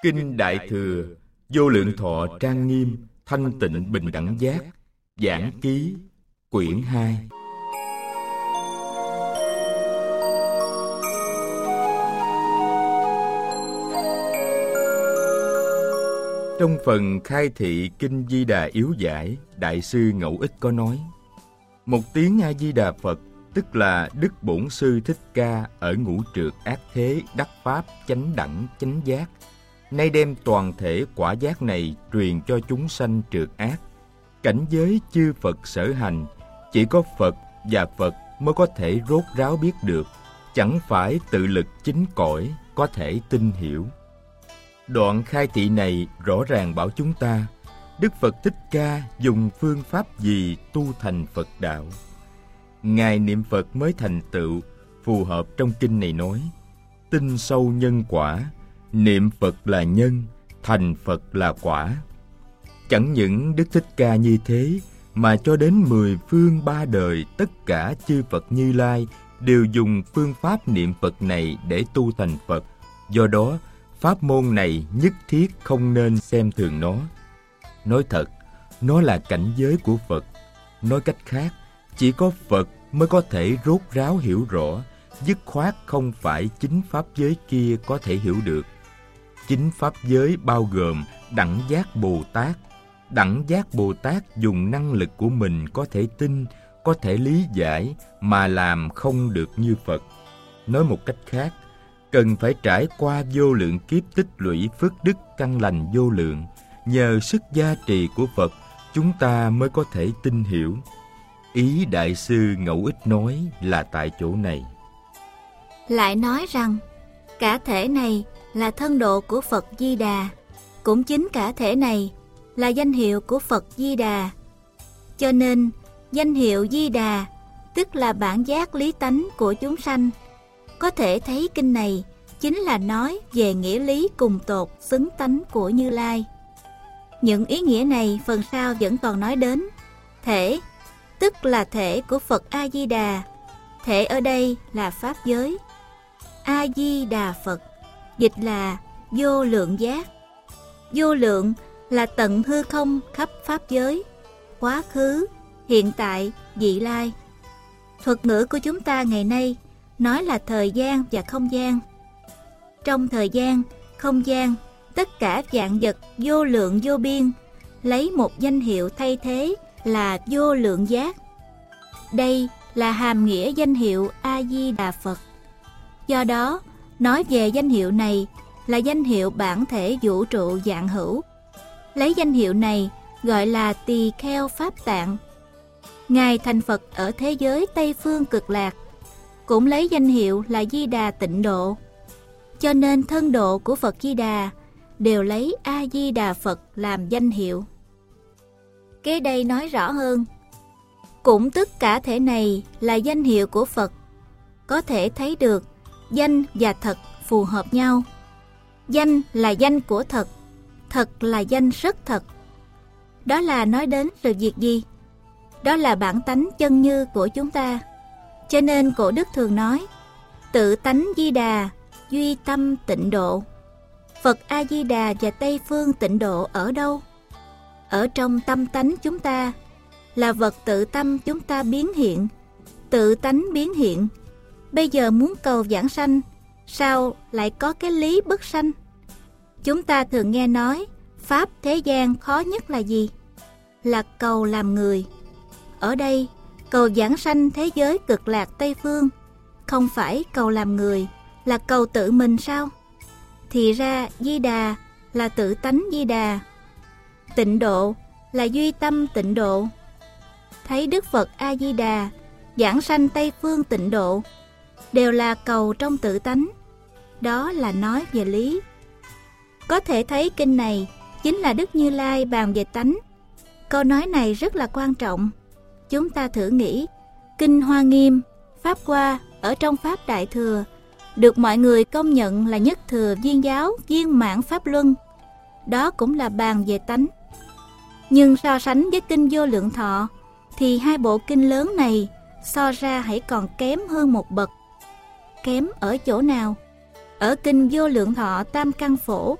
Kinh Đại Thừa, Vô Lượng Thọ Trang Nghiêm, Thanh Tịnh Bình Đẳng Giác, Giảng Ký, Quyển 2. Trong phần khai thị Kinh Di Đà yếu giải, Đại sư Ngẫu Ích có nói: một tiếng A Di Đà Phật, tức là Đức Bổn Sư Thích Ca ở ngũ trượt ác thế đắc pháp chánh đẳng chánh giác, nay đem toàn thể quả giác này truyền cho chúng sanh trượt ác. Cảnh giới chư Phật sở hành, chỉ có Phật và Phật mới có thể rốt ráo biết được, chẳng phải tự lực chính cõi có thể tin hiểu. Đoạn khai thị này rõ ràng bảo chúng ta Đức Phật Thích Ca dùng phương pháp gì tu thành Phật đạo. Ngài niệm Phật mới thành tựu, phù hợp trong kinh này nói: tin sâu nhân quả, niệm Phật là nhân, thành Phật là quả. Chẳng những Đức Thích Ca như thế, mà cho đến 10 phương 3 đời tất cả chư Phật Như Lai đều dùng phương pháp niệm Phật này để tu thành Phật. Do đó, pháp môn này nhất thiết không nên xem thường nó. Nói thật, nó là cảnh giới của Phật. Nói cách khác, chỉ có Phật mới có thể rốt ráo hiểu rõ, dứt khoát không phải chính pháp giới kia có thể hiểu được. Chính pháp giới bao gồm đẳng giác Bồ Tát. Đẳng giác Bồ Tát dùng năng lực của mình có thể tin, có thể lý giải mà làm không được như Phật. Nói một cách khác, cần phải trải qua vô lượng kiếp tích lũy phước đức căn lành vô lượng. Nhờ sức gia trì của Phật, chúng ta mới có thể tin hiểu. Ý Đại sư Ngẫu Ích nói là tại chỗ này. Lại nói rằng, cả thể này là thân độ của Phật Di Đà, cũng chính cả thể này là danh hiệu của Phật Di Đà. Cho nên, danh hiệu Di Đà tức là bản giác lý tánh của chúng sanh. Có thể thấy kinh này chính là nói về nghĩa lý cùng tột xứng tánh của Như Lai. Những ý nghĩa này phần sau vẫn còn nói đến. Thể, tức là thể của Phật A-di-đà. Thể ở đây là Pháp giới. A-di-đà Phật, dịch là vô lượng giác. Vô lượng là tận hư không khắp Pháp giới, quá khứ, hiện tại, vị lai. Thuật ngữ của chúng ta ngày nay nói là thời gian và không gian. Trong thời gian, không gian, tất cả vạn vật vô lượng vô biên lấy một danh hiệu thay thế là vô lượng giác. Đây là hàm nghĩa danh hiệu A-di-đà Phật. Do đó, nói về danh hiệu này là danh hiệu bản thể vũ trụ vạn hữu. Lấy danh hiệu này gọi là Tỳ Kheo Pháp Tạng. Ngài thành Phật ở thế giới Tây Phương Cực Lạc, cũng lấy danh hiệu là Di Đà Tịnh Độ. Cho nên thân độ của Phật Di Đà đều lấy A-di-đà Phật làm danh hiệu. Kế đây nói rõ hơn. Cũng tất cả thể này là danh hiệu của Phật. Có thể thấy được danh và thật phù hợp nhau. Danh là danh của thật, thật là danh rất thật. Đó là nói đến sự việc gì? Đó là bản tánh chân như của chúng ta. Cho nên cổ đức thường nói: tự tánh Di Đà, duy tâm tịnh độ. Phật A-di-đà và Tây Phương tịnh độ ở đâu? Ở trong tâm tánh chúng ta, là vật tự tâm chúng ta biến hiện, tự tánh biến hiện. Bây giờ muốn cầu vãng sanh, sao lại có cái lý bất sanh? Chúng ta thường nghe nói, pháp thế gian khó nhất là gì? Là cầu làm người. Ở đây, cầu vãng sanh thế giới Cực Lạc Tây Phương, không phải cầu làm người, là cầu tự mình sao? Thì ra Di Đà là tự tánh Di Đà, tịnh độ là duy tâm tịnh độ. Thấy Đức Phật A-di-đà vãng sanh Tây Phương tịnh độ đều là cầu trong tự tánh. Đó là nói về lý. Có thể thấy kinh này chính là Đức Như Lai bàn về tánh. Câu nói này rất là quan trọng. Chúng ta thử nghĩ, Kinh Hoa Nghiêm, Pháp Hoa ở trong Pháp Đại Thừa được mọi người công nhận là nhất thừa viên giáo viên mãn Pháp Luân. Đó cũng là bàn về tánh. Nhưng so sánh với Kinh Vô Lượng Thọ thì hai bộ kinh lớn này so ra hãy còn kém hơn một bậc. Kém ở chỗ nào? Ở Kinh Vô Lượng Thọ Tam Căn Phổ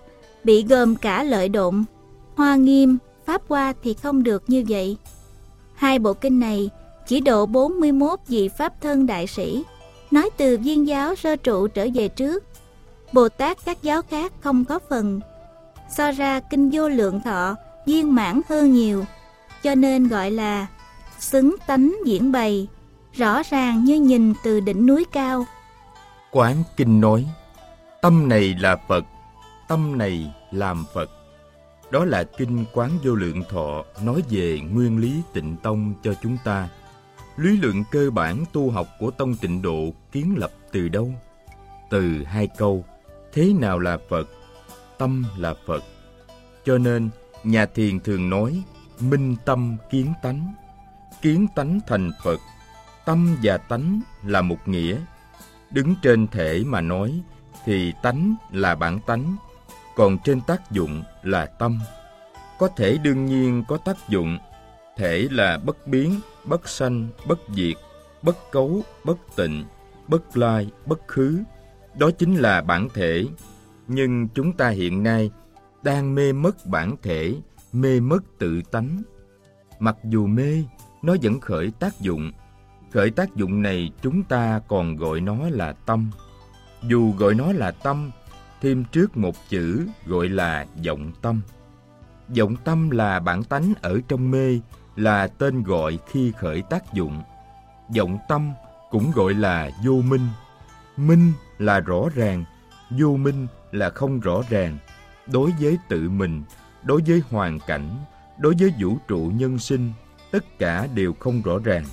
bị gồm cả Lợi Độn, Hoa Nghiêm, Pháp Hoa thì không được như vậy. Hai bộ kinh này chỉ độ 41 vị Pháp thân đại sĩ, nói từ Viên giáo sơ trụ trở về trước. Bồ Tát các giáo khác không có phần. So ra kinh Vô Lượng Thọ viên mãn hơn nhiều, cho nên gọi là xứng tánh diễn bày, rõ ràng như nhìn từ đỉnh núi cao. Quán kinh nói, tâm này là Phật, tâm này làm Phật. Đó là kinh Quán Vô Lượng Thọ nói về nguyên lý Tịnh Tông cho chúng ta. Lý luận cơ bản tu học của Tông Tịnh Độ kiến lập từ đâu? Từ hai câu, thế nào là Phật? Tâm là Phật. Cho nên, nhà thiền thường nói, minh tâm kiến tánh. Kiến tánh thành Phật. Tâm và tánh là một nghĩa. Đứng trên thể mà nói, thì tánh là bản tánh, còn trên tác dụng là tâm. Có thể đương nhiên có tác dụng. Thể là bất biến, bất sanh, bất diệt, bất cấu, bất tịnh, bất lai, bất khứ. Đó chính là bản thể. Nhưng chúng ta hiện nay đang mê mất bản thể, mê mất tự tánh. Mặc dù mê, nó vẫn khởi tác dụng. Khởi tác dụng này chúng ta còn gọi nó là tâm. Dù gọi nó là tâm, thêm trước một chữ gọi là vọng tâm. Vọng tâm là bản tánh ở trong mê, là tên gọi khi khởi tác dụng. Vọng tâm cũng gọi là vô minh. Minh là rõ ràng, vô minh là không rõ ràng. Đối với tự mình, đối với hoàn cảnh, đối với vũ trụ nhân sinh, tất cả đều không rõ ràng.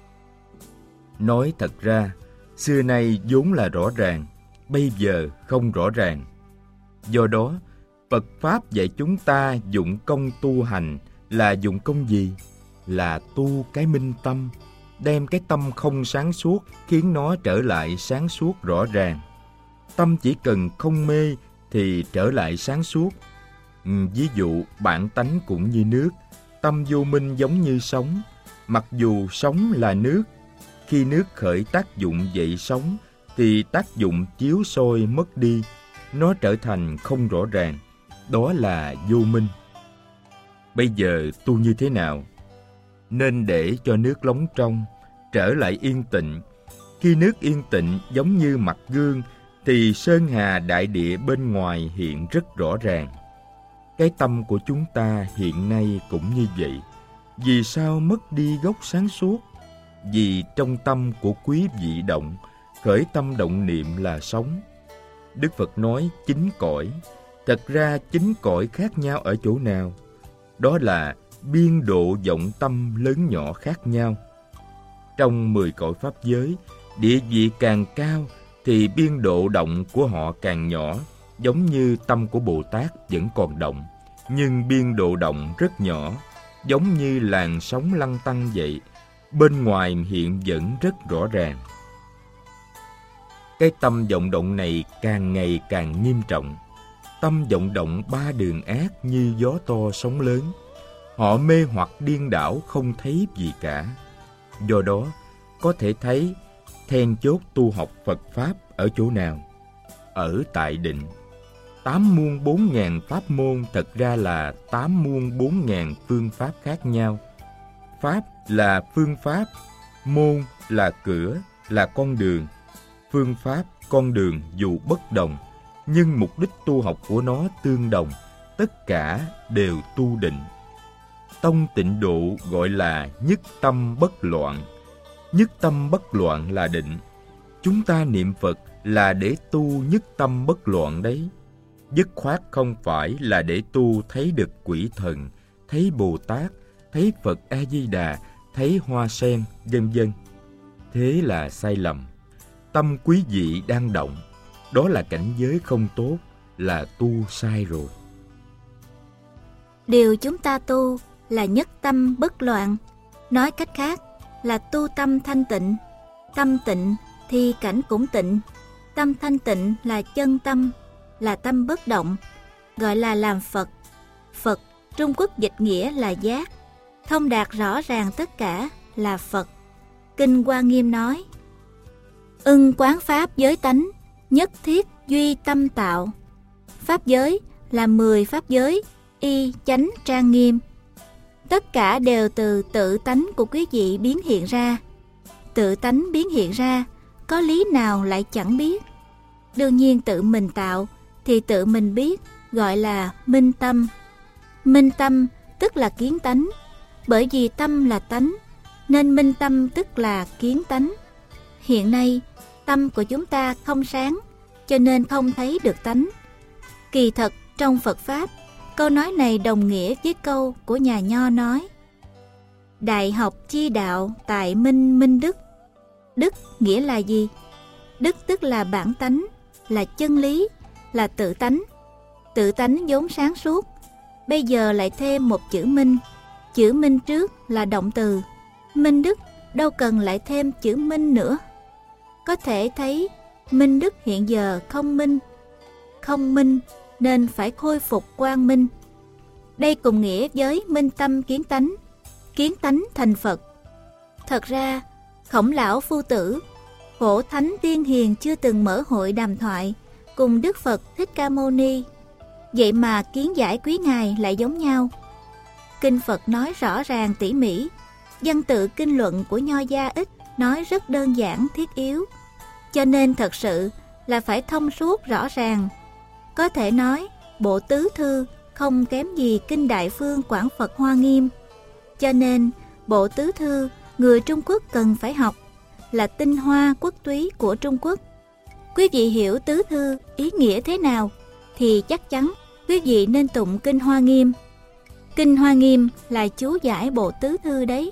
Nói thật ra, xưa nay vốn là rõ ràng, bây giờ không rõ ràng. Do đó, Phật Pháp dạy chúng ta dụng công tu hành là dụng công gì? Là tu cái minh tâm, đem cái tâm không sáng suốt khiến nó trở lại sáng suốt rõ ràng. Tâm chỉ cần không mê thì trở lại sáng suốt. Ví dụ bản tánh cũng như nước, tâm vô minh giống như sóng. Mặc dù sóng là nước, khi nước khởi tác dụng dậy sóng thì tác dụng chiếu soi mất đi, nó trở thành không rõ ràng. Đó là vô minh. Bây giờ tu như thế nào? Nên để cho nước lóng trong, trở lại yên tịnh. Khi nước yên tịnh giống như mặt gương, thì sơn hà đại địa bên ngoài hiện rất rõ ràng. Cái tâm của chúng ta hiện nay cũng như vậy. Vì sao mất đi gốc sáng suốt? Vì trong tâm của quý vị động, khởi tâm động niệm là sống. Đức Phật nói chín cõi. Thật ra chín cõi khác nhau ở chỗ nào? Đó là biên độ vọng tâm lớn nhỏ khác nhau. Trong 10 cõi pháp giới, địa vị càng cao thì biên độ động của họ càng nhỏ, giống như tâm của Bồ Tát vẫn còn động, nhưng biên độ động rất nhỏ, giống như làn sóng lăn tăn vậy, bên ngoài hiện vẫn rất rõ ràng. Cái tâm vọng động này càng ngày càng nghiêm trọng. Tâm vọng động ba đường ác như gió to sóng lớn. Họ mê hoặc điên đảo không thấy gì cả. Do đó, có thể thấy then chốt tu học Phật Pháp ở chỗ nào? Ở tại định. 8 muôn 4.000 pháp môn thật ra là 8 muôn 4.000 phương pháp khác nhau. Pháp là phương pháp, môn là cửa, là con đường. Phương pháp, con đường dù bất đồng, nhưng mục đích tu học của nó tương đồng, tất cả đều tu định. Tông Tịnh Độ gọi là nhất tâm bất loạn. Nhất tâm bất loạn là định. Chúng ta niệm Phật là để tu nhất tâm bất loạn đấy. Dứt khoát không phải là để tu thấy được quỷ thần, thấy Bồ Tát, thấy Phật A-di-đà, thấy hoa sen, vân vân. Thế là sai lầm. Tâm quý vị đang động, đó là cảnh giới không tốt, là tu sai rồi. Điều chúng ta tu là nhất tâm bất loạn. Nói cách khác là tu tâm thanh tịnh. Tâm tịnh thì cảnh cũng tịnh. Tâm thanh tịnh là chân tâm, là tâm bất động, gọi là làm Phật. Phật Trung Quốc dịch nghĩa là giác, thông đạt rõ ràng tất cả là Phật. Kinh Hoa Nghiêm nói: ưng quán pháp giới tánh, nhất thiết duy tâm tạo. Pháp giới là 10 pháp giới, y chánh trang nghiêm. Tất cả đều từ tự tánh của quý vị biến hiện ra. Tự tánh biến hiện ra, có lý nào lại chẳng biết. Đương nhiên tự mình tạo thì tự mình biết, gọi là minh tâm. Minh tâm tức là kiến tánh. Bởi vì tâm là tánh, nên minh tâm tức là kiến tánh. Hiện nay, tâm của chúng ta không sáng, cho nên không thấy được tánh. Kỳ thật, trong Phật Pháp, câu nói này đồng nghĩa với câu của nhà Nho nói: Đại học chi đạo tại minh minh đức. Đức nghĩa là gì? Đức tức là bản tánh, là chân lý, là tự tánh. Tự tánh vốn sáng suốt, bây giờ lại thêm một chữ minh. Chữ minh trước là động từ. Minh đức đâu cần lại thêm chữ minh nữa. Có thể thấy minh đức hiện giờ không minh. Không minh nên phải khôi phục quang minh. Đây cùng nghĩa với minh tâm kiến tánh thành Phật. Thật ra, Khổng Lão Phu Tử, Phổ Thánh Tiên Hiền chưa từng mở hội đàm thoại cùng Đức Phật Thích Ca Mâu Ni. Vậy mà kiến giải quý ngài lại giống nhau. Kinh Phật nói rõ ràng tỉ mỉ, văn tự kinh luận của Nho gia ít, nói rất đơn giản thiết yếu. Cho nên thật sự là phải thông suốt rõ ràng. Có thể nói, bộ tứ thư không kém gì kinh Đại Phương Quảng Phật Hoa Nghiêm. Cho nên, bộ tứ thư người Trung Quốc cần phải học, là tinh hoa quốc túy của Trung Quốc. Quý vị hiểu tứ thư ý nghĩa thế nào thì chắc chắn quý vị nên tụng kinh Hoa Nghiêm. Kinh Hoa Nghiêm là chú giải bộ tứ thư đấy.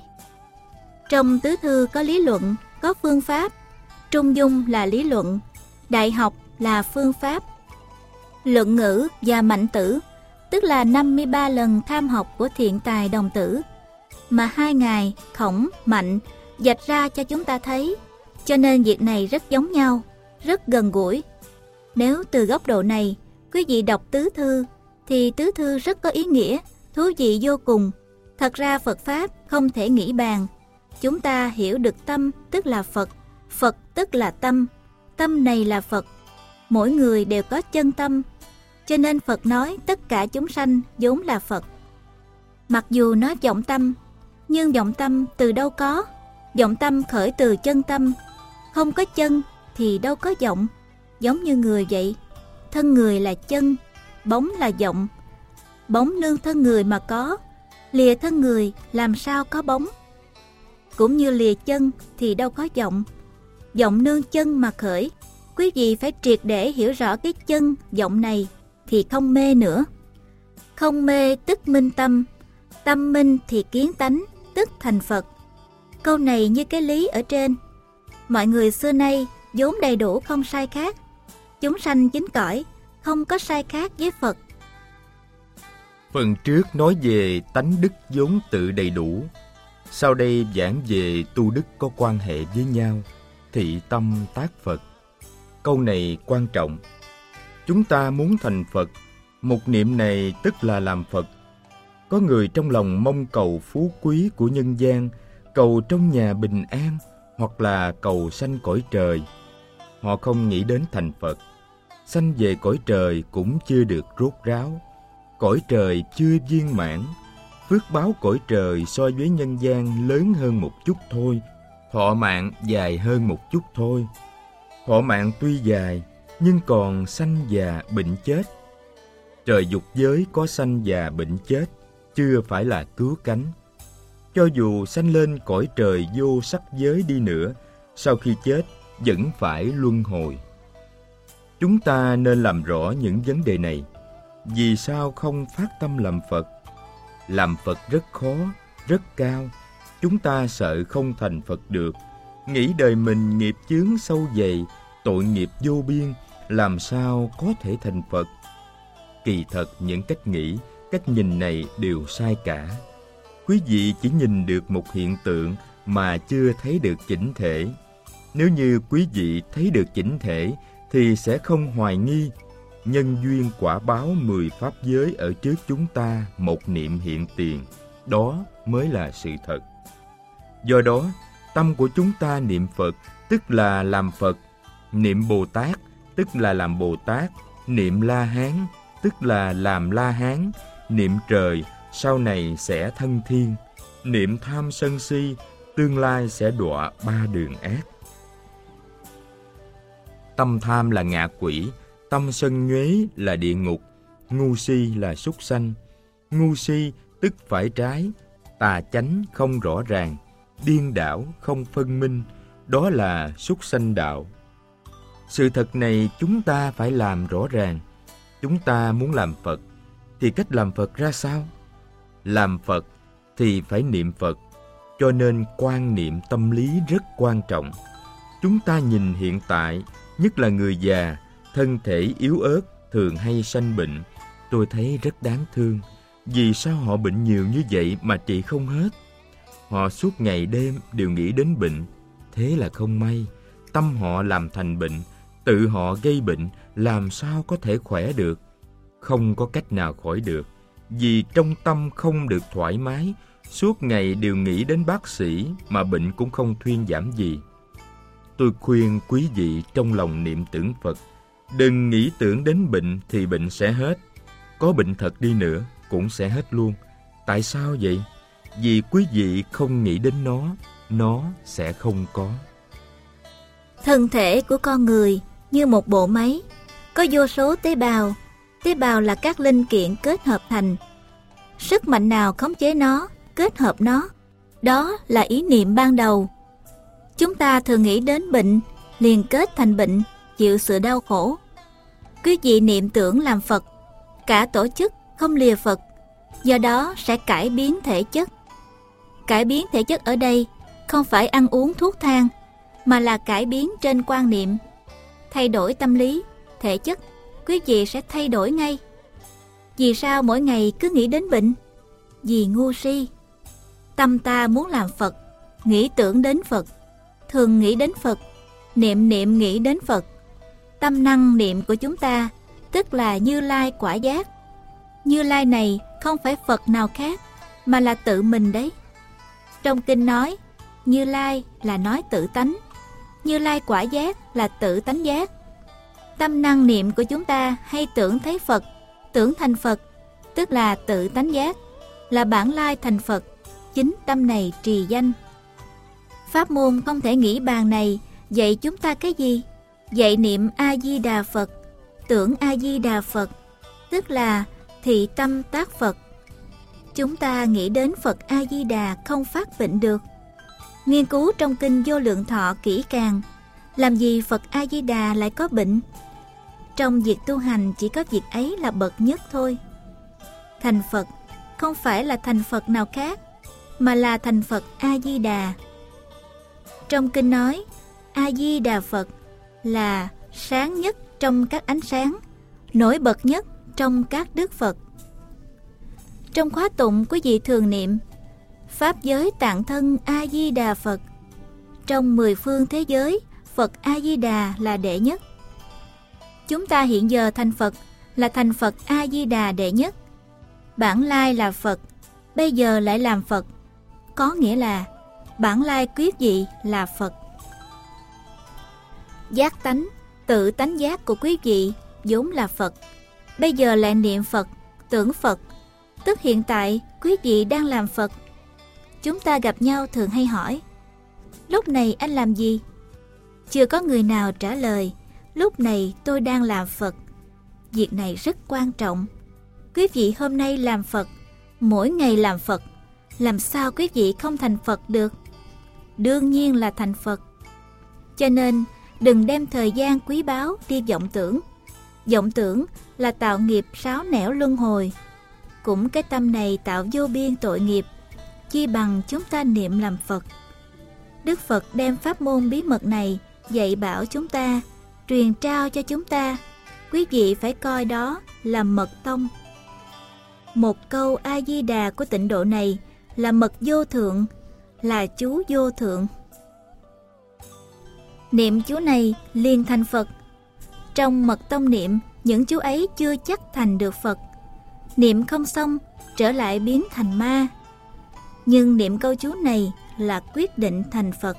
Trong tứ thư có lý luận, có phương pháp. Trung dung là lý luận, đại học là phương pháp. Luận ngữ và mạnh tử, tức là 53 lần tham học của thiện tài đồng tử, mà hai ngài Khổng, Mạnh vạch ra cho chúng ta thấy. Cho nên việc này rất giống nhau, rất gần gũi. Nếu từ góc độ này, quý vị đọc tứ thư, thì tứ thư rất có ý nghĩa, thú vị vô cùng. Thật ra Phật Pháp không thể nghĩ bàn. Chúng ta hiểu được tâm tức là Phật, Phật tức là tâm, tâm này là Phật. Mỗi người đều có chân tâm, cho nên Phật nói tất cả chúng sanh vốn là Phật. Mặc dù nói vọng tâm, nhưng vọng tâm từ đâu có? Vọng tâm khởi từ chân tâm. Không có chân thì đâu có vọng. Giống như người vậy, thân người là chân, bóng là vọng. Bóng nương thân người mà có, lìa thân người làm sao có bóng? Cũng như lìa chân thì đâu có vọng. Vọng nương chân mà khởi. Quý vị phải triệt để hiểu rõ cái chân vọng này thì không mê nữa. Không mê tức minh tâm, tâm minh thì kiến tánh, tức thành Phật. Câu này như cái lý ở trên. Mọi người xưa nay vốn đầy đủ không sai khác. Chúng sanh chính cõi, không có sai khác với Phật. Phần trước nói về tánh đức vốn tự đầy đủ. Sau đây giảng về tu đức có quan hệ với nhau, thị tâm tác Phật. Câu này quan trọng. Chúng ta muốn thành Phật, một niệm này tức là làm Phật. Có người trong lòng mong cầu phú quý của nhân gian, cầu trong nhà bình an, hoặc là cầu sanh cõi trời. Họ không nghĩ đến thành Phật. Sanh về cõi trời cũng chưa được rốt ráo. Cõi trời chưa viên mãn. Phước báo cõi trời so với nhân gian lớn hơn một chút thôi. Thọ mạng dài hơn một chút thôi. Thọ mạng tuy dài, nhưng còn sanh già bệnh chết. Trời dục giới có sanh già bệnh chết, chưa phải là cứu cánh. Cho dù sanh lên cõi trời vô sắc giới đi nữa, sau khi chết vẫn phải luân hồi. Chúng ta nên làm rõ những vấn đề này. Vì sao không phát tâm làm Phật? Làm Phật rất khó, rất cao. Chúng ta sợ không thành Phật được. Nghĩ đời mình nghiệp chướng sâu dày, tội nghiệp vô biên, làm sao có thể thành Phật? Kỳ thật những cách nghĩ, cách nhìn này đều sai cả. Quý vị chỉ nhìn được một hiện tượng mà chưa thấy được chỉnh thể. Nếu như quý vị thấy được chỉnh thể thì sẽ không hoài nghi. Nhân duyên quả báo 10 pháp giới ở trước chúng ta một niệm hiện tiền. Đó mới là sự thật. Do đó, tâm của chúng ta niệm Phật tức là làm Phật. Niệm Bồ Tát tức là làm Bồ Tát. Niệm La Hán tức là làm La Hán, niệm trời sau này sẽ thân thiên, niệm tham sân si tương lai sẽ đọa 3 đường ác. Tâm tham là ngạ quỷ, tâm sân nhuế là địa ngục, ngu si là súc sanh. Ngu si tức phải trái, tà chánh không rõ ràng, điên đảo không phân minh, đó là súc sanh đạo. Sự thật này chúng ta phải làm rõ ràng. Chúng ta muốn làm Phật, thì cách làm Phật ra sao? Làm Phật thì phải niệm Phật, cho nên quan niệm tâm lý rất quan trọng. Chúng ta nhìn hiện tại, nhất là người già, thân thể yếu ớt, thường hay sanh bệnh. Tôi thấy rất đáng thương. Vì sao họ bệnh nhiều như vậy mà trị không hết? Họ suốt ngày đêm đều nghĩ đến bệnh. Thế là không may, tâm họ làm thành bệnh, tự họ gây bệnh, làm sao có thể khỏe được? Không có cách nào khỏi được. Vì trong tâm không được thoải mái, suốt ngày đều nghĩ đến bác sĩ mà bệnh cũng không thuyên giảm gì. Tôi khuyên quý vị trong lòng niệm tưởng Phật, đừng nghĩ tưởng đến bệnh thì bệnh sẽ hết. Có bệnh thật đi nữa cũng sẽ hết luôn. Tại sao vậy? Vì quý vị không nghĩ đến nó sẽ không có. Thân thể của con người như một bộ máy, có vô số tế bào. Tế bào là các linh kiện kết hợp thành. Sức mạnh nào khống chế nó, kết hợp nó, đó là ý niệm ban đầu. Chúng ta thường nghĩ đến bệnh, liền kết thành bệnh, chịu sự đau khổ. Quý vị niệm tưởng làm Phật, cả tổ chức không lìa Phật, do đó sẽ cải biến thể chất. Cải biến thể chất ở đây không phải ăn uống thuốc thang, mà là cải biến trên quan niệm. Thay đổi tâm lý, thể chất, quý vị sẽ thay đổi ngay. Vì sao mỗi ngày cứ nghĩ đến bệnh? Vì ngu si. Tâm ta muốn làm Phật, nghĩ tưởng đến Phật, thường nghĩ đến Phật, niệm nghĩ đến Phật. Tâm năng niệm của chúng ta tức là Như Lai quả giác. Như Lai này không phải Phật nào khác, mà là tự mình đấy. Trong kinh nói, Như Lai là nói tự tánh, Như Lai quả giác là tự tánh giác. Tâm năng niệm của chúng ta hay tưởng thấy Phật, tưởng thành Phật, tức là tự tánh giác, là bản lai thành Phật, chính tâm này trì danh. Pháp môn không thể nghĩ bàn này dạy chúng ta cái gì? Dạy niệm A-di-đà Phật, tưởng A-di-đà Phật, tức là thị tâm tác Phật. Chúng ta nghĩ đến Phật A-di-đà không phát bệnh được. Nghiên cứu trong kinh Vô Lượng Thọ kỹ càng, làm gì Phật A-di-đà lại có bệnh? Trong việc tu hành chỉ có việc ấy là bậc nhất thôi. Thành Phật không phải là thành Phật nào khác, mà là thành Phật A-di-đà. Trong kinh nói, A-di-đà Phật là sáng nhất trong các ánh sáng, nổi bật nhất trong các đức Phật. Trong khóa tụng quý vị thường niệm Pháp giới tạng thân A-di-đà Phật. Trong 10 phương thế giới, Phật A-di-đà là đệ nhất. Chúng ta hiện giờ thành Phật là thành Phật A-di-đà đệ nhất. Bản lai là Phật, bây giờ lại làm Phật, có nghĩa là bản lai quý vị là Phật. Giác tánh, tự tánh giác của quý vị vốn là Phật, bây giờ lại niệm Phật, tưởng Phật, tức hiện tại quý vị đang làm Phật. Chúng ta gặp nhau thường hay hỏi, lúc này anh làm gì? Chưa có người nào trả lời, lúc này tôi đang làm Phật. Việc này rất quan trọng. Quý vị hôm nay làm Phật, mỗi ngày làm Phật, làm sao quý vị không thành Phật được? Đương nhiên là thành Phật. Cho nên đừng đem thời gian quý báu đi vọng tưởng. Vọng tưởng là tạo nghiệp sáo nẻo luân hồi. Cũng cái tâm này tạo vô biên tội nghiệp, chi bằng chúng ta niệm làm Phật. Đức Phật đem pháp môn bí mật này dạy bảo chúng ta, truyền trao cho chúng ta. Quý vị phải coi đó là mật tông. Một câu A-di-đà của tịnh độ này là mật vô thượng, là chú vô thượng. Niệm chú này liền thành Phật. Trong mật tông niệm, những chú ấy chưa chắc thành được Phật. Niệm không xong, trở lại biến thành ma. Nhưng niệm câu chú này là quyết định thành Phật.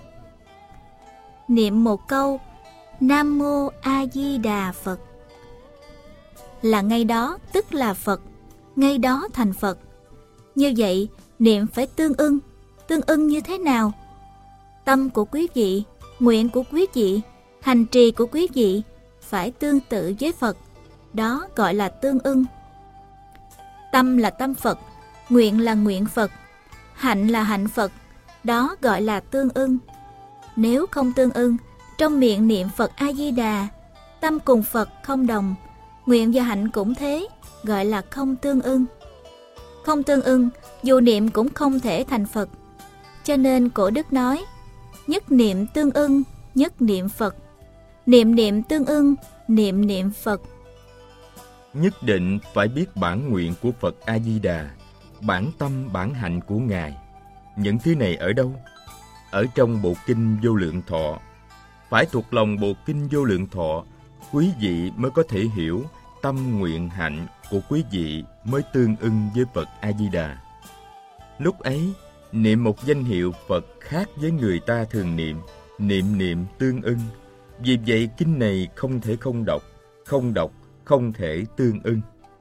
Niệm một câu Nam Mô A Di Đà Phật là ngay đó tức là Phật, ngay đó thành Phật. Như vậy, niệm phải tương ưng như thế nào? Tâm của quý vị, nguyện của quý vị, hành trì của quý vị phải tương tự với Phật, đó gọi là tương ưng. Tâm là tâm Phật, nguyện là nguyện Phật, hạnh là hạnh Phật, đó gọi là tương ưng. Nếu không tương ưng, trong miệng niệm Phật A-di-đà, tâm cùng Phật không đồng, nguyện và hạnh cũng thế, gọi là không tương ưng. Không tương ưng, dù niệm cũng không thể thành Phật. Cho nên cổ đức nói, nhất niệm tương ưng, nhất niệm Phật. Niệm niệm tương ưng, niệm niệm Phật. Nhất định phải biết bản nguyện của Phật A-di-đà, bản tâm bản hạnh của Ngài. Những thứ này ở đâu? Ở trong bộ kinh Vô Lượng Thọ. Phải thuộc lòng bộ kinh Vô Lượng Thọ, quý vị mới có thể hiểu tâm nguyện hạnh của quý vị mới tương ưng với Phật A-di-đà. Lúc ấy, niệm một danh hiệu Phật khác với người ta thường niệm, niệm tương ưng. Vì vậy kinh này không thể không đọc không thể tương ưng.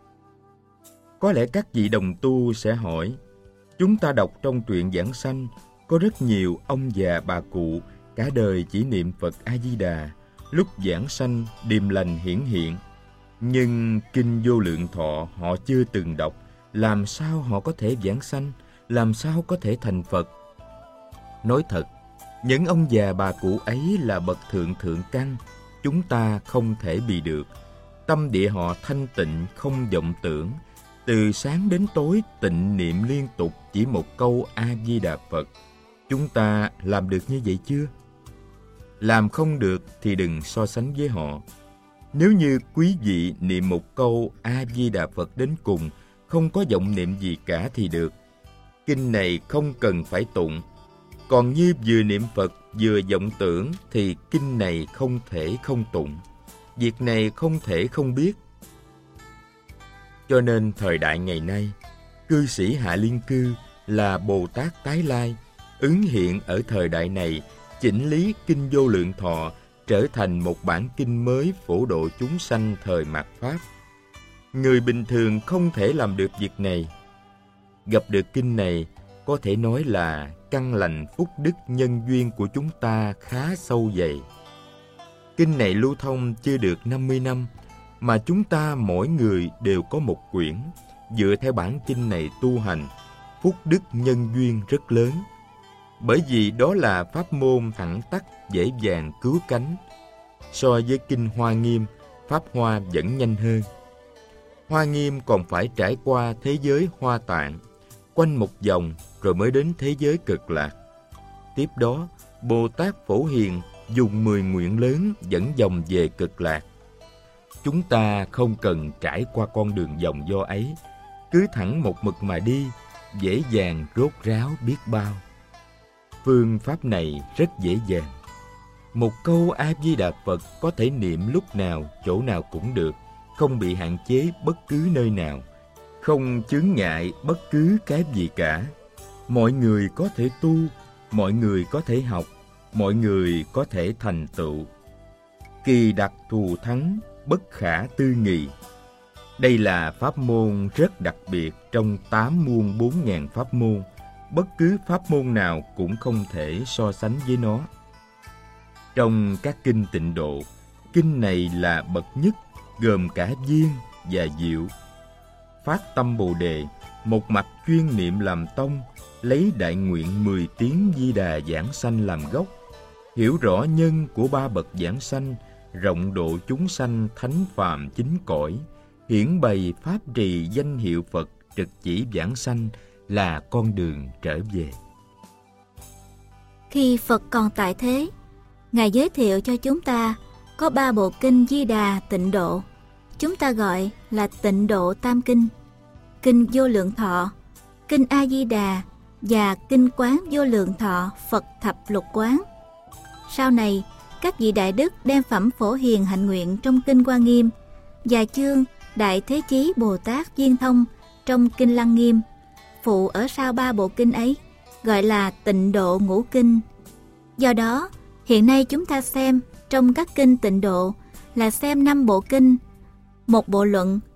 Có lẽ các vị đồng tu sẽ hỏi, chúng ta đọc trong truyện Giảng Sanh có rất nhiều ông già bà cụ cả đời chỉ niệm Phật A-di-đà, lúc giảng sanh điềm lành hiển hiện. Nhưng kinh Vô Lượng Thọ họ chưa từng đọc, làm sao họ có thể giảng sanh, làm sao có thể thành Phật? Nói thật, những ông già bà cụ ấy là bậc thượng căn, chúng ta không thể bị được. Tâm địa họ thanh tịnh không vọng tưởng, từ sáng đến tối tịnh niệm liên tục chỉ một câu A-di-đà Phật. Chúng ta làm được như vậy chưa? Làm không được thì đừng so sánh với họ. Nếu như quý vị niệm một câu A-di-đà Phật đến cùng, không có vọng niệm gì cả thì được. Kinh này không cần phải tụng. Còn như vừa niệm Phật vừa vọng tưởng thì kinh này không thể không tụng. Việc này không thể không biết. Cho nên thời đại ngày nay, cư sĩ Hạ Liên Cư là Bồ Tát Tái Lai, ứng hiện ở thời đại này, chỉnh lý kinh Vô Lượng Thọ trở thành một bản kinh mới phổ độ chúng sanh thời mạt Pháp. Người bình thường không thể làm được việc này. Gặp được kinh này, có thể nói là căn lành phúc đức nhân duyên của chúng ta khá sâu dày. Kinh này lưu thông chưa được 50 năm, mà chúng ta mỗi người đều có một quyển, dựa theo bản kinh này tu hành, phúc đức nhân duyên rất lớn. Bởi vì đó là pháp môn thẳng tắc dễ dàng cứu cánh. So với kinh Hoa Nghiêm, Pháp Hoa vẫn nhanh hơn. Hoa Nghiêm còn phải trải qua thế giới Hoa Tạng, quanh một vòng rồi mới đến thế giới Cực Lạc. Tiếp đó, Bồ Tát Phổ Hiền dùng 10 nguyện lớn dẫn dòng về Cực Lạc. Chúng ta không cần trải qua con đường vòng vo ấy, cứ thẳng một mực mà đi, dễ dàng rốt ráo biết bao. Phương pháp này rất dễ dàng. Một câu A-di-đà Phật có thể niệm lúc nào, chỗ nào cũng được, không bị hạn chế bất cứ nơi nào, không chướng ngại bất cứ cái gì cả. Mọi người có thể tu, mọi người có thể học, mọi người có thể thành tựu. Kỳ đặc thù thắng, bất khả tư nghị. Đây là pháp môn rất đặc biệt trong 8 muôn 4.000 pháp môn. Bất cứ pháp môn nào cũng không thể so sánh với nó. Trong các kinh tịnh độ, kinh này là bậc nhất, gồm cả viên và diệu. Phát tâm Bồ Đề, một mặt chuyên niệm làm tông, lấy đại nguyện 10 tiếng Di Đà giảng sanh làm gốc, hiểu rõ nhân của 3 bậc giảng sanh, rộng độ chúng sanh thánh phàm chính cõi, hiển bày pháp trì danh hiệu Phật trực chỉ giảng sanh là con đường trở về. Khi Phật còn tại thế, Ngài giới thiệu cho chúng ta có 3 bộ kinh Di Đà Tịnh Độ, chúng ta gọi là Tịnh Độ Tam Kinh: Kinh Vô Lượng Thọ, Kinh A Di Đà và Kinh Quán Vô Lượng Thọ Phật Thập Lục Quán. Sau này, các vị đại đức đem phẩm Phổ Hiền hạnh nguyện trong Kinh Hoa Nghiêm và chương Đại Thế Chí Bồ Tát Viên Thông trong Kinh Lăng Nghiêm, phụ ở sau 3 bộ kinh ấy, gọi là Tịnh Độ Ngũ Kinh. Do đó, hiện nay chúng ta xem trong các kinh Tịnh Độ là xem 5 bộ kinh, 1 bộ luận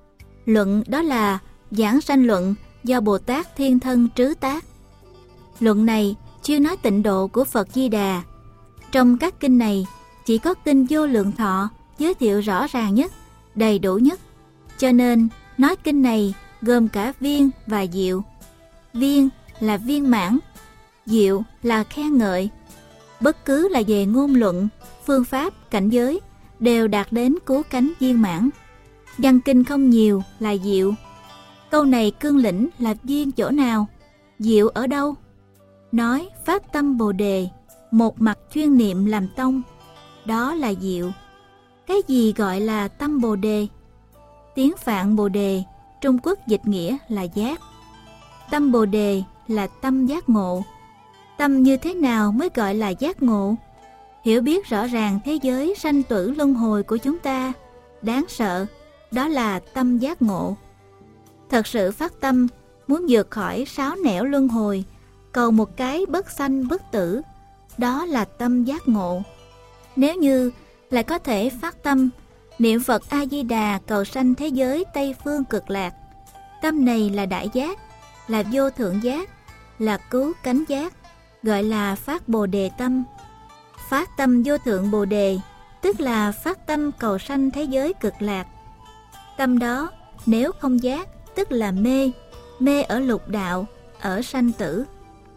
Luận đó là Giảng Sanh Luận do Bồ Tát Thiên Thân trứ tác. Luận này chuyên nói tịnh độ của Phật Di Đà. Trong các kinh này, chỉ có kinh Vô Lượng Thọ giới thiệu rõ ràng nhất, đầy đủ nhất. Cho nên, nói kinh này gồm cả viên và diệu. Viên là viên mãn, diệu là khen ngợi. Bất cứ là về ngôn luận, phương pháp, cảnh giới, đều đạt đến cứu cánh viên mãn. Văn kinh không nhiều là diệu. Câu này cương lĩnh là viên chỗ nào? Diệu ở đâu? Nói phát tâm Bồ Đề, một mặt chuyên niệm làm tông. Đó là diệu. Cái gì gọi là tâm Bồ Đề? Tiếng Phạn Bồ Đề, Trung Quốc dịch nghĩa là giác. Tâm Bồ Đề là tâm giác ngộ. Tâm như thế nào mới gọi là giác ngộ? Hiểu biết rõ ràng thế giới sanh tử luân hồi của chúng ta, đáng sợ, đó là tâm giác ngộ. Thật sự phát tâm, muốn vượt khỏi sáu nẻo luân hồi, cầu một cái bất sanh bất tử, đó là tâm giác ngộ. Nếu như lại có thể phát tâm, niệm Phật A-di-đà cầu sanh thế giới Tây Phương Cực Lạc, tâm này là đại giác, là vô thượng giác, là cứu cánh giác, gọi là phát Bồ Đề tâm. Phát tâm vô thượng Bồ Đề, tức là phát tâm cầu sanh thế giới Cực Lạc. Tâm đó nếu không giác, tức là mê, mê ở lục đạo, ở sanh tử.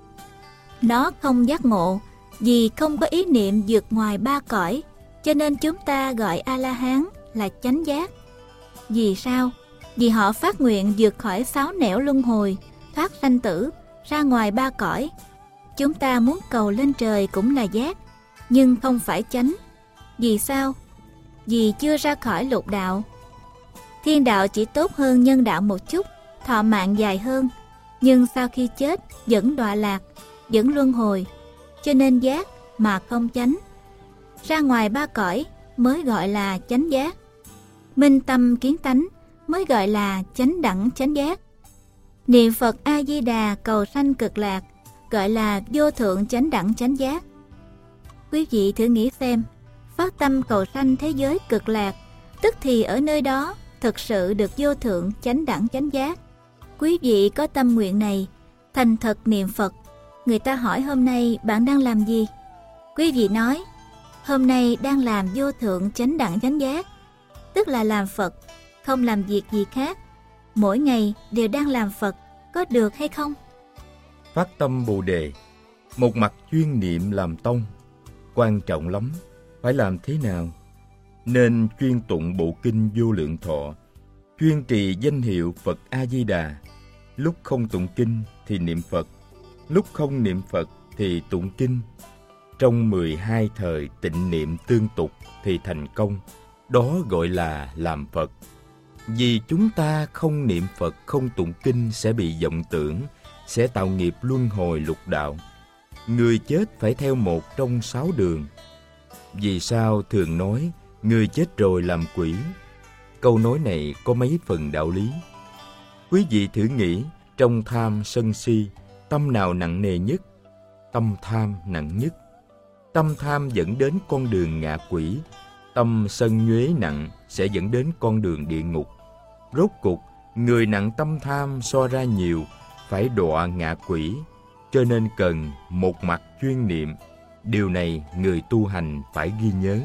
Nó không giác ngộ, vì không có ý niệm vượt ngoài ba cõi, cho nên chúng ta gọi A-la-hán là chánh giác. Vì sao? Vì họ phát nguyện vượt khỏi sáu nẻo luân hồi, thoát sanh tử, ra ngoài ba cõi. Chúng ta muốn cầu lên trời cũng là giác, nhưng không phải chánh. Vì sao? Vì chưa ra khỏi lục đạo. Thiên đạo chỉ tốt hơn nhân đạo một chút, thọ mạng dài hơn, nhưng sau khi chết vẫn đọa lạc, vẫn luân hồi, cho nên giác mà không chánh. Ra ngoài ba cõi mới gọi là chánh giác. Minh tâm kiến tánh mới gọi là chánh đẳng chánh giác. Niệm Phật A-di-đà cầu sanh Cực Lạc gọi là vô thượng chánh đẳng chánh giác. Quý vị thử nghĩ xem, phát tâm cầu sanh thế giới Cực Lạc, tức thì ở nơi đó thực sự được vô thượng chánh đẳng chánh giác. Quý vị có tâm nguyện này, thành thật niệm Phật. Người ta hỏi hôm nay bạn đang làm gì? Quý vị nói, hôm nay đang làm vô thượng chánh đẳng chánh giác, tức là làm Phật, không làm việc gì khác. Mỗi ngày đều đang làm Phật, có được hay không? Phát tâm Bồ Đề, một mặt chuyên niệm làm tông, quan trọng lắm. Phải làm thế nào? Nên chuyên tụng bộ kinh Vô Lượng Thọ, chuyên trì danh hiệu Phật A-di-đà. Lúc không tụng kinh thì niệm Phật, lúc không niệm Phật thì tụng kinh. Trong 12 thời tịnh niệm tương tục thì thành công. Đó gọi là làm Phật. Vì chúng ta không niệm Phật, không tụng kinh sẽ bị vọng tưởng, sẽ tạo nghiệp luân hồi lục đạo. Người chết phải theo một trong 6 đường. Vì sao thường nói người chết rồi làm quỷ? Câu nói này có mấy phần đạo lý. Quý vị thử nghĩ, trong tham sân si, tâm nào nặng nề nhất? Tâm tham nặng nhất. Tâm tham dẫn đến con đường ngạ quỷ, tâm sân nhuế nặng sẽ dẫn đến con đường địa ngục. Rốt cuộc, người nặng tâm tham so ra nhiều, phải đọa ngạ quỷ, cho nên cần một mặt chuyên niệm. Điều này người tu hành phải ghi nhớ.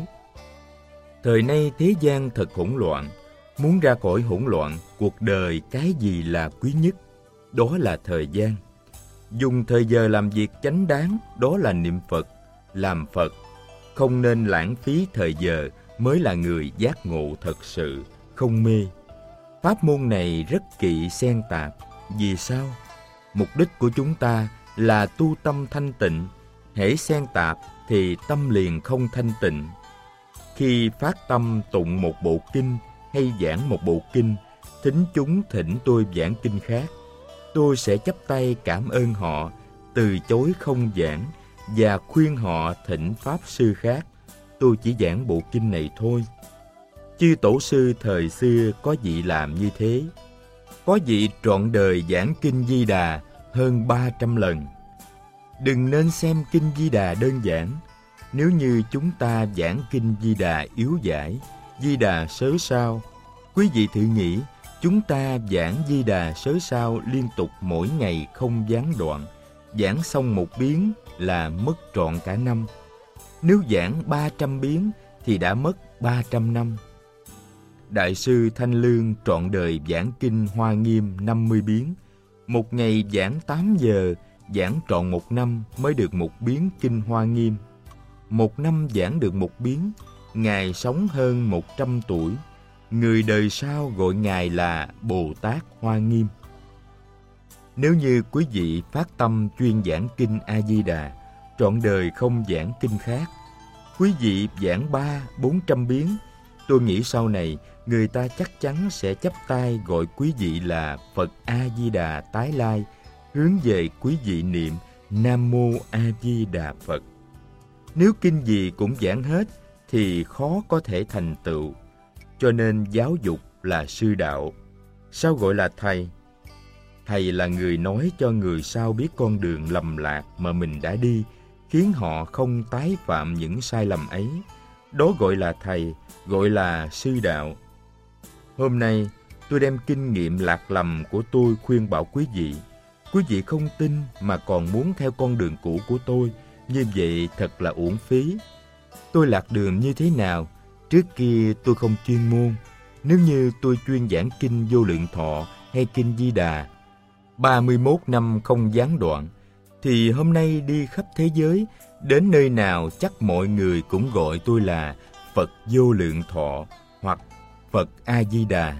Thời nay thế gian thật hỗn loạn. Muốn ra khỏi hỗn loạn, cuộc đời cái gì là quý nhất? Đó là thời gian. Dùng thời giờ làm việc chánh đáng, đó là niệm Phật, làm Phật. Không nên lãng phí thời giờ mới là người giác ngộ thật sự, không mê. Pháp môn này rất kỵ xen tạp. Vì sao? Mục đích của chúng ta là tu tâm thanh tịnh. Hễ xen tạp thì tâm liền không thanh tịnh. Khi phát tâm tụng một bộ kinh hay giảng một bộ kinh, thính chúng thỉnh tôi giảng kinh khác, tôi sẽ chắp tay cảm ơn họ, từ chối không giảng và khuyên họ thỉnh pháp sư khác. Tôi chỉ giảng bộ kinh này thôi. Chư tổ sư thời xưa có vị làm như thế. Có vị trọn đời giảng kinh Di Đà hơn 300 lần. Đừng nên xem kinh Di Đà đơn giản. Nếu như chúng ta giảng kinh Di Đà yếu dãi, Di Đà sớ sao, quý vị thử nghĩ Chúng ta giảng Di Đà sớ sao liên tục mỗi ngày không gián đoạn. Giảng xong một biến là mất trọn cả năm. Nếu giảng 300 biến thì đã mất 300 năm. Đại sư Thanh Lương trọn đời giảng kinh Hoa Nghiêm 50 biến. Một ngày giảng 8 giờ, giảng trọn một năm mới được một biến kinh Hoa Nghiêm. Một năm giảng được một biến, Ngài sống hơn 100 tuổi. Người đời sau gọi Ngài là Bồ Tát Hoa Nghiêm. Nếu như quý vị phát tâm chuyên giảng kinh A-di-đà, trọn đời không giảng kinh khác, quý vị giảng 300-400 biến, tôi nghĩ sau này người ta chắc chắn sẽ chắp tay gọi quý vị là Phật A-di-đà tái lai, hướng về quý vị niệm Nam Mô A-di-đà Phật. Nếu kinh gì cũng giảng hết thì khó có thể thành tựu. Cho nên giáo dục là sư đạo. Sao gọi là thầy? Thầy là người nói cho người sau biết con đường lầm lạc mà mình đã đi, khiến họ không tái phạm những sai lầm ấy. Đó gọi là thầy, gọi là sư đạo. Hôm nay, tôi đem kinh nghiệm lạc lầm của tôi khuyên bảo quý vị. Quý vị không tin mà còn muốn theo con đường cũ của tôi, như vậy thật là uổng phí. Tôi lạc đường như thế nào? Trước kia tôi không chuyên môn. Nếu như tôi chuyên giảng kinh Vô Lượng Thọ hay kinh Di Đà 31 năm không gián đoạn, thì hôm nay đi khắp thế giới, đến nơi nào chắc mọi người cũng gọi tôi là Phật Vô Lượng Thọ hoặc Phật A-di-đà.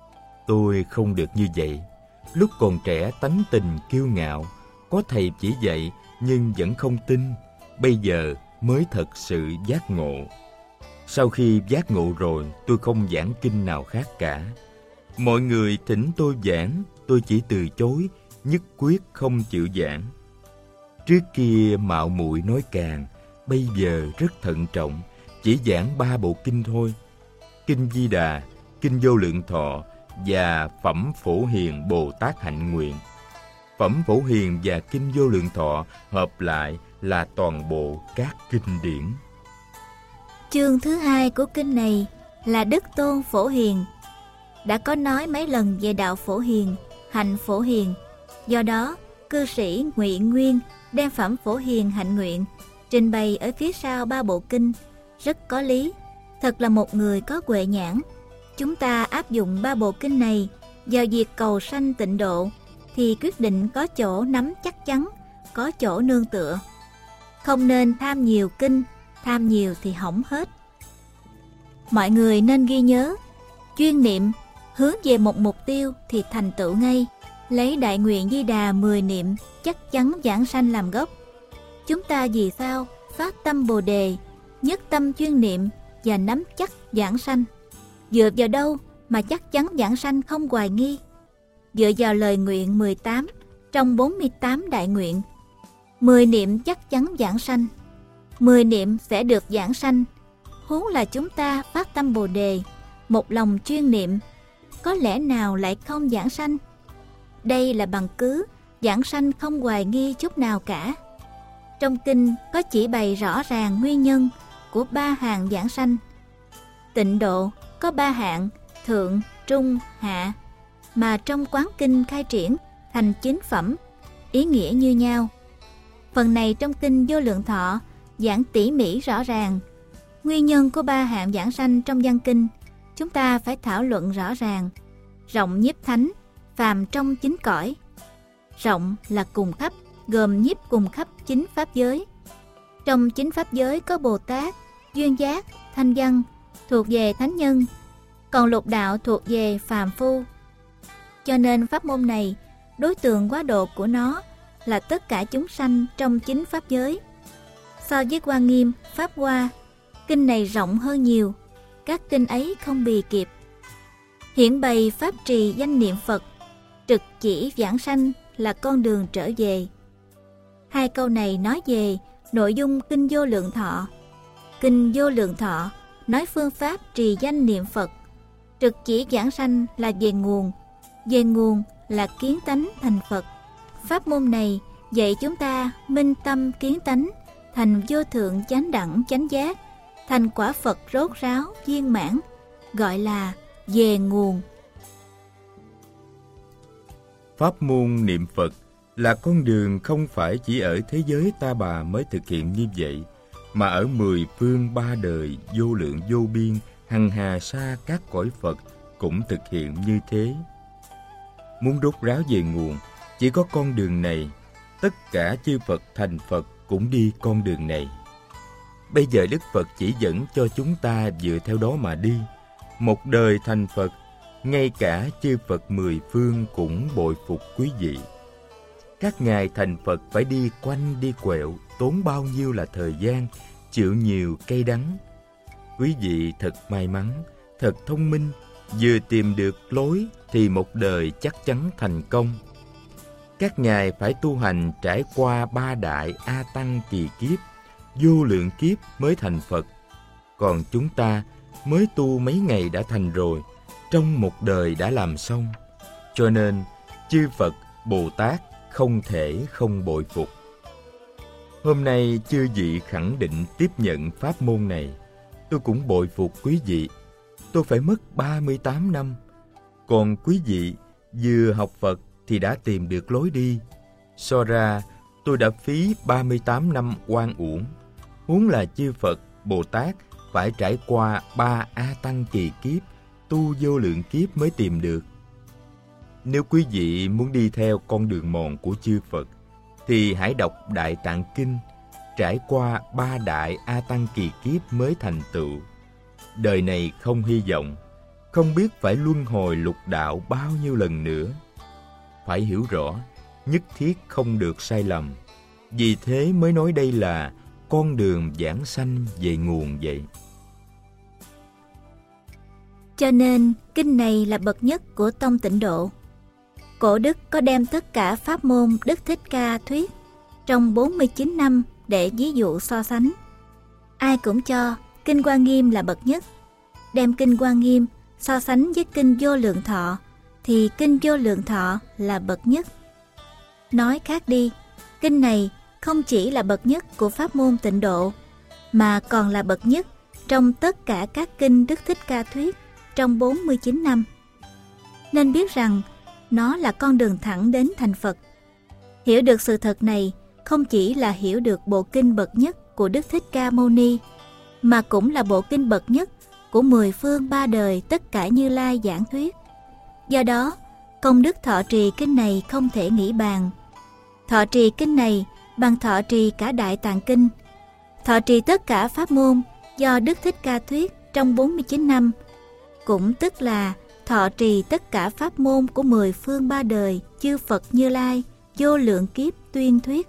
Tôi không được như vậy. Lúc còn trẻ tánh tình kiêu ngạo, có thầy chỉ dạy nhưng vẫn không tin. Bây giờ mới thật sự giác ngộ. Sau khi giác ngộ rồi, tôi không giảng kinh nào khác cả. Mọi người thỉnh tôi giảng, tôi chỉ từ chối, nhất quyết không chịu giảng. Trước kia mạo muội nói càng, bây giờ rất thận trọng, chỉ giảng 3 bộ kinh thôi. Kinh Di Đà, kinh Vô Lượng Thọ và Phẩm Phổ Hiền Bồ Tát Hạnh Nguyện. Phẩm Phổ Hiền và kinh Vô Lượng Thọ hợp lại là toàn bộ các kinh điển. Chương thứ 2 của kinh này là Đức Tôn Phổ Hiền. Đã có nói mấy lần về đạo Phổ Hiền, hạnh Phổ Hiền. Do đó, cư sĩ Ngụy Nguyên đem Phẩm Phổ Hiền Hạnh Nguyện trình bày ở phía sau 3 bộ kinh, rất có lý. Thật là một người có huệ nhãn. Chúng ta áp dụng 3 bộ kinh này vào việc cầu sanh tịnh độ thì quyết định có chỗ nắm chắc chắn, có chỗ nương tựa. Không nên tham nhiều kinh, tham nhiều thì hỏng hết. Mọi người nên ghi nhớ, chuyên niệm, hướng về một mục tiêu thì thành tựu ngay. Lấy Đại Nguyện Di Đà 10 niệm chắc chắn giảng sanh làm gốc. Chúng ta vì sao phát tâm Bồ Đề, nhất tâm chuyên niệm và nắm chắc giảng sanh? Dựa vào đâu mà chắc chắn giảng sanh không hoài nghi? Dựa vào lời nguyện 18 trong 48 đại nguyện. 10 niệm chắc chắn giảng sanh, 10 niệm sẽ được giảng sanh. Huống là chúng ta phát tâm Bồ Đề, một lòng chuyên niệm, có lẽ nào lại không giảng sanh? Đây là bằng cứ giảng sanh không hoài nghi chút nào cả. Trong kinh có chỉ bày rõ ràng nguyên nhân của 3 hạng giảng sanh. Tịnh độ có 3 hạng, thượng, trung, hạ, mà trong quán kinh khai triển thành 9 phẩm, ý nghĩa như nhau. Phần này trong kinh Vô Lượng Thọ giảng tỉ mỉ rõ ràng. Nguyên nhân của 3 hạng giảng sanh trong văn kinh, chúng ta phải thảo luận rõ ràng. Rộng nhiếp thánh, phàm trong 9 cõi. Rộng là cùng khắp, gồm nhiếp cùng khắp 9 pháp giới. Trong 9 pháp giới có Bồ Tát, Duyên Giác, Thanh Văn thuộc về thánh nhân, còn lục đạo thuộc về phàm phu. Cho nên pháp môn này, đối tượng quá độ của nó là tất cả chúng sanh trong 9 pháp giới. So với Hoa Nghiêm, Pháp Hoa, kinh này rộng hơn nhiều, các kinh ấy không bì kịp. Hiện bày pháp trì danh niệm Phật, trực chỉ vãng sanh là con đường trở về. 2 câu này nói về nội dung kinh Vô Lượng Thọ. Kinh Vô Lượng Thọ nói phương pháp trì danh niệm Phật, trực chỉ vãng sanh là về nguồn là kiến tánh thành Phật. Pháp môn này dạy chúng ta minh tâm kiến tánh, thành vô thượng chánh đẳng chánh giác, thành quả Phật rốt ráo viên mãn, gọi là về nguồn. Pháp môn niệm Phật là con đường không phải chỉ ở thế giới ta bà mới thực hiện như vậy, mà ở 10 phương 3 đời vô lượng vô biên, hằng hà sa các cõi Phật cũng thực hiện như thế. Muốn đốt ráo về nguồn, chỉ có con đường này. Tất cả chư Phật thành Phật cũng đi con đường này. Bây giờ Đức Phật chỉ dẫn cho chúng ta dựa theo đó mà đi. Một đời thành Phật, ngay cả chư Phật 10 phương cũng bội phục quý vị. Các ngài thành Phật phải đi quanh đi quẹo, tốn bao nhiêu là thời gian, chịu nhiều cay đắng. Quý vị thật may mắn, thật thông minh, vừa tìm được lối thì một đời chắc chắn thành công. Các ngài phải tu hành trải qua 3 đại A Tăng kỳ kiếp, vô lượng kiếp mới thành Phật. Còn chúng ta mới tu mấy ngày đã thành rồi, trong một đời đã làm xong. Cho nên chư Phật, Bồ Tát không thể không bội phục. Hôm nay chư vị khẳng định tiếp nhận pháp môn này, tôi cũng bội phục quý vị. Tôi phải mất 38 năm, còn quý vị vừa học Phật thì đã tìm được lối đi. So ra tôi đã phí 38 năm oan uổng. Huống là chư Phật, Bồ Tát phải trải qua 3 A Tăng kỳ kiếp, tu vô lượng kiếp mới tìm được. Nếu quý vị muốn đi theo con đường mòn của chư Phật, thì hãy đọc Đại Tạng Kinh, trải qua 3 đại A Tăng kỳ kiếp mới thành tựu. Đời này không hy vọng, không biết phải luân hồi lục đạo bao nhiêu lần nữa. Phải hiểu rõ, nhất thiết không được sai lầm. Vì thế mới nói đây là con đường vãng sanh về nguồn vậy. Cho nên, kinh này là bậc nhất của tông Tịnh Độ. Cổ đức có đem tất cả pháp môn Đức Thích Ca thuyết trong 49 năm để ví dụ so sánh. Ai cũng cho Kinh Hoa Nghiêm là bậc nhất. Đem Kinh Hoa Nghiêm so sánh với Kinh Vô Lượng Thọ thì Kinh Vô Lượng Thọ là bậc nhất. Nói khác đi, kinh này không chỉ là bậc nhất của pháp môn Tịnh Độ, mà còn là bậc nhất trong tất cả các kinh Đức Thích Ca thuyết trong 49 năm. Nên biết rằng nó là con đường thẳng đến thành Phật. Hiểu được sự thật này không chỉ là hiểu được bộ kinh bậc nhất của Đức Thích Ca Mâu Ni, mà cũng là bộ kinh bậc nhất của 10 phương 3 đời tất cả Như Lai giảng thuyết. Do đó, công đức thọ trì kinh này không thể nghĩ bàn. Thọ trì kinh này bằng thọ trì cả Đại Tạng Kinh. Thọ trì tất cả pháp môn do Đức Thích Ca thuyết trong 49 năm, cũng tức là thọ trì tất cả pháp môn của 10 phương 3 đời chư Phật Như Lai vô lượng kiếp tuyên thuyết.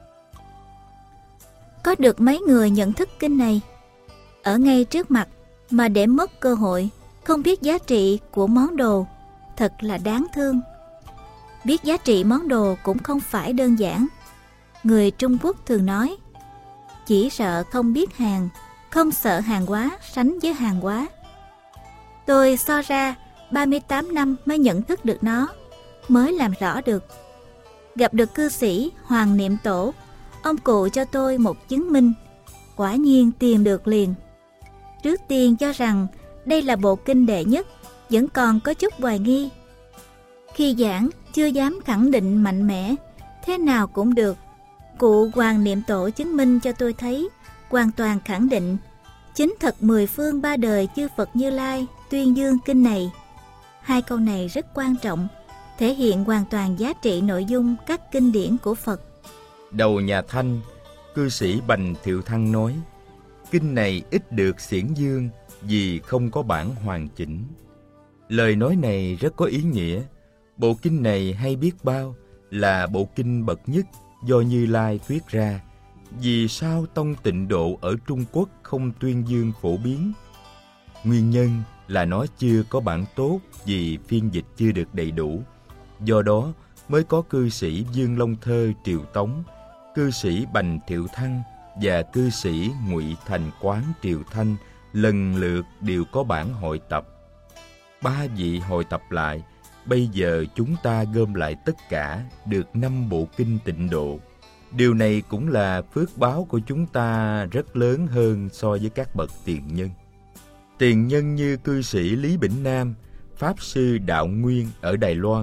Có được mấy người nhận thức kinh này ở ngay trước mặt mà để mất cơ hội, không biết giá trị của món đồ, thật là đáng thương. Biết giá trị món đồ cũng không phải đơn giản. Người Trung Quốc thường nói, chỉ sợ không biết hàng, không sợ hàng hóa sánh với hàng hóa. Tôi so ra 38 năm mới nhận thức được nó, mới làm rõ được. Gặp được cư sĩ Hoàng Niệm Tổ, ông cụ cho tôi một chứng minh, quả nhiên tìm được liền. Trước tiên cho rằng đây là bộ kinh đệ nhất, vẫn còn có chút hoài nghi. Khi giảng chưa dám khẳng định mạnh mẽ, thế nào cũng được. Cụ Hoàng Niệm Tổ chứng minh cho tôi thấy, hoàn toàn khẳng định, chính thật 10 phương 3 đời chư Phật Như Lai tuyên dương kinh này. Hai câu này rất quan trọng, thể hiện hoàn toàn giá trị nội dung các kinh điển của Phật. Đầu nhà Thanh, cư sĩ Bành Thiệu Thăng nói, kinh này ít được xiển dương vì không có bản hoàn chỉnh. Lời nói này rất có ý nghĩa. Bộ kinh này hay biết bao, là bộ kinh bậc nhất do Như Lai thuyết ra. Vì sao tông Tịnh Độ ở Trung Quốc không tuyên dương phổ biến? Nguyên nhân là nó chưa có bản tốt, vì phiên dịch chưa được đầy đủ. Do đó mới có cư sĩ Dương Long Thơ Triều Tống, cư sĩ Bành Thiệu Thăng và cư sĩ Ngụy Thành Quán Triều Thanh lần lượt đều có bản hội tập. 3 vị hội tập lại, bây giờ chúng ta gom lại tất cả được 5 bộ kinh Tịnh Độ. Điều này cũng là phước báo của chúng ta rất lớn hơn so với các bậc tiền nhân. Tiền nhân như cư sĩ Lý Bỉnh Nam, Pháp sư Đạo Nguyên ở Đài Loan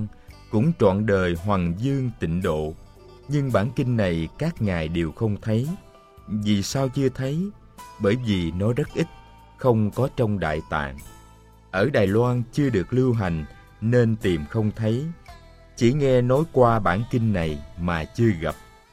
cũng trọn đời hoằng dương tịnh độ. Nhưng bản kinh này các ngài đều không thấy. Vì sao chưa thấy? Bởi vì nó rất ít, không có trong Đại Tạng. Ở Đài Loan chưa được lưu hành nên tìm không thấy. Chỉ nghe nói qua bản kinh này mà chưa gặp.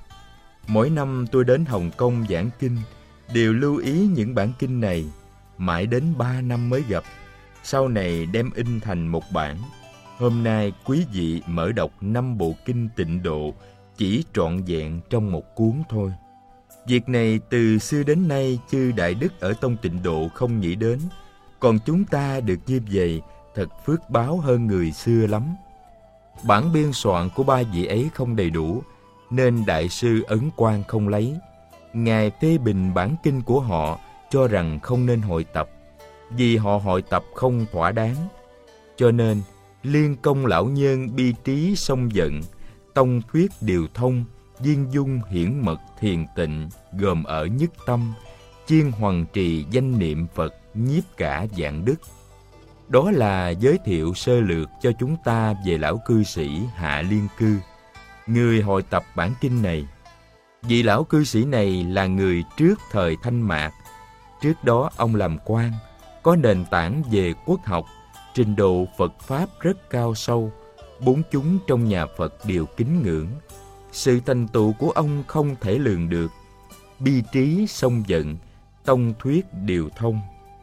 Mỗi năm tôi đến Hồng Kông giảng kinh, đều lưu ý những bản kinh này, mãi đến 3 năm mới gặp. Sau này đem in thành một bản. Hôm nay quý vị mở đọc 5 bộ kinh tịnh độ chỉ trọn vẹn trong một cuốn thôi. Việc này từ xưa đến nay chư Đại Đức ở tông tịnh độ không nghĩ đến. Còn chúng ta được như vậy thật phước báo hơn người xưa lắm. Bản biên soạn của 3 vị ấy không đầy đủ, nên Đại sư Ấn Quang không lấy. Ngài phê bình bản kinh của họ, cho rằng không nên hội tập, vì họ hội tập không thỏa đáng. Cho nên Liên Công lão nhân bi trí song giận, tông thuyết điều thông, viên dung hiển mật thiền tịnh, gồm ở nhất tâm, chiên hoằng trì danh niệm Phật, nhiếp cả vạn đức. Đó là giới thiệu sơ lược cho chúng ta về lão cư sĩ Hạ Liên Cư, người hội tập bản kinh này. Vị lão cư sĩ này là người trước thời Thanh Mạc. Trước đó ông làm quan, có nền tảng về quốc học, trình độ Phật Pháp rất cao sâu, bốn chúng trong nhà Phật đều kính ngưỡng. Sự thành tựu của ông không thể lường được. Bi trí song giận, tông thuyết điều thông.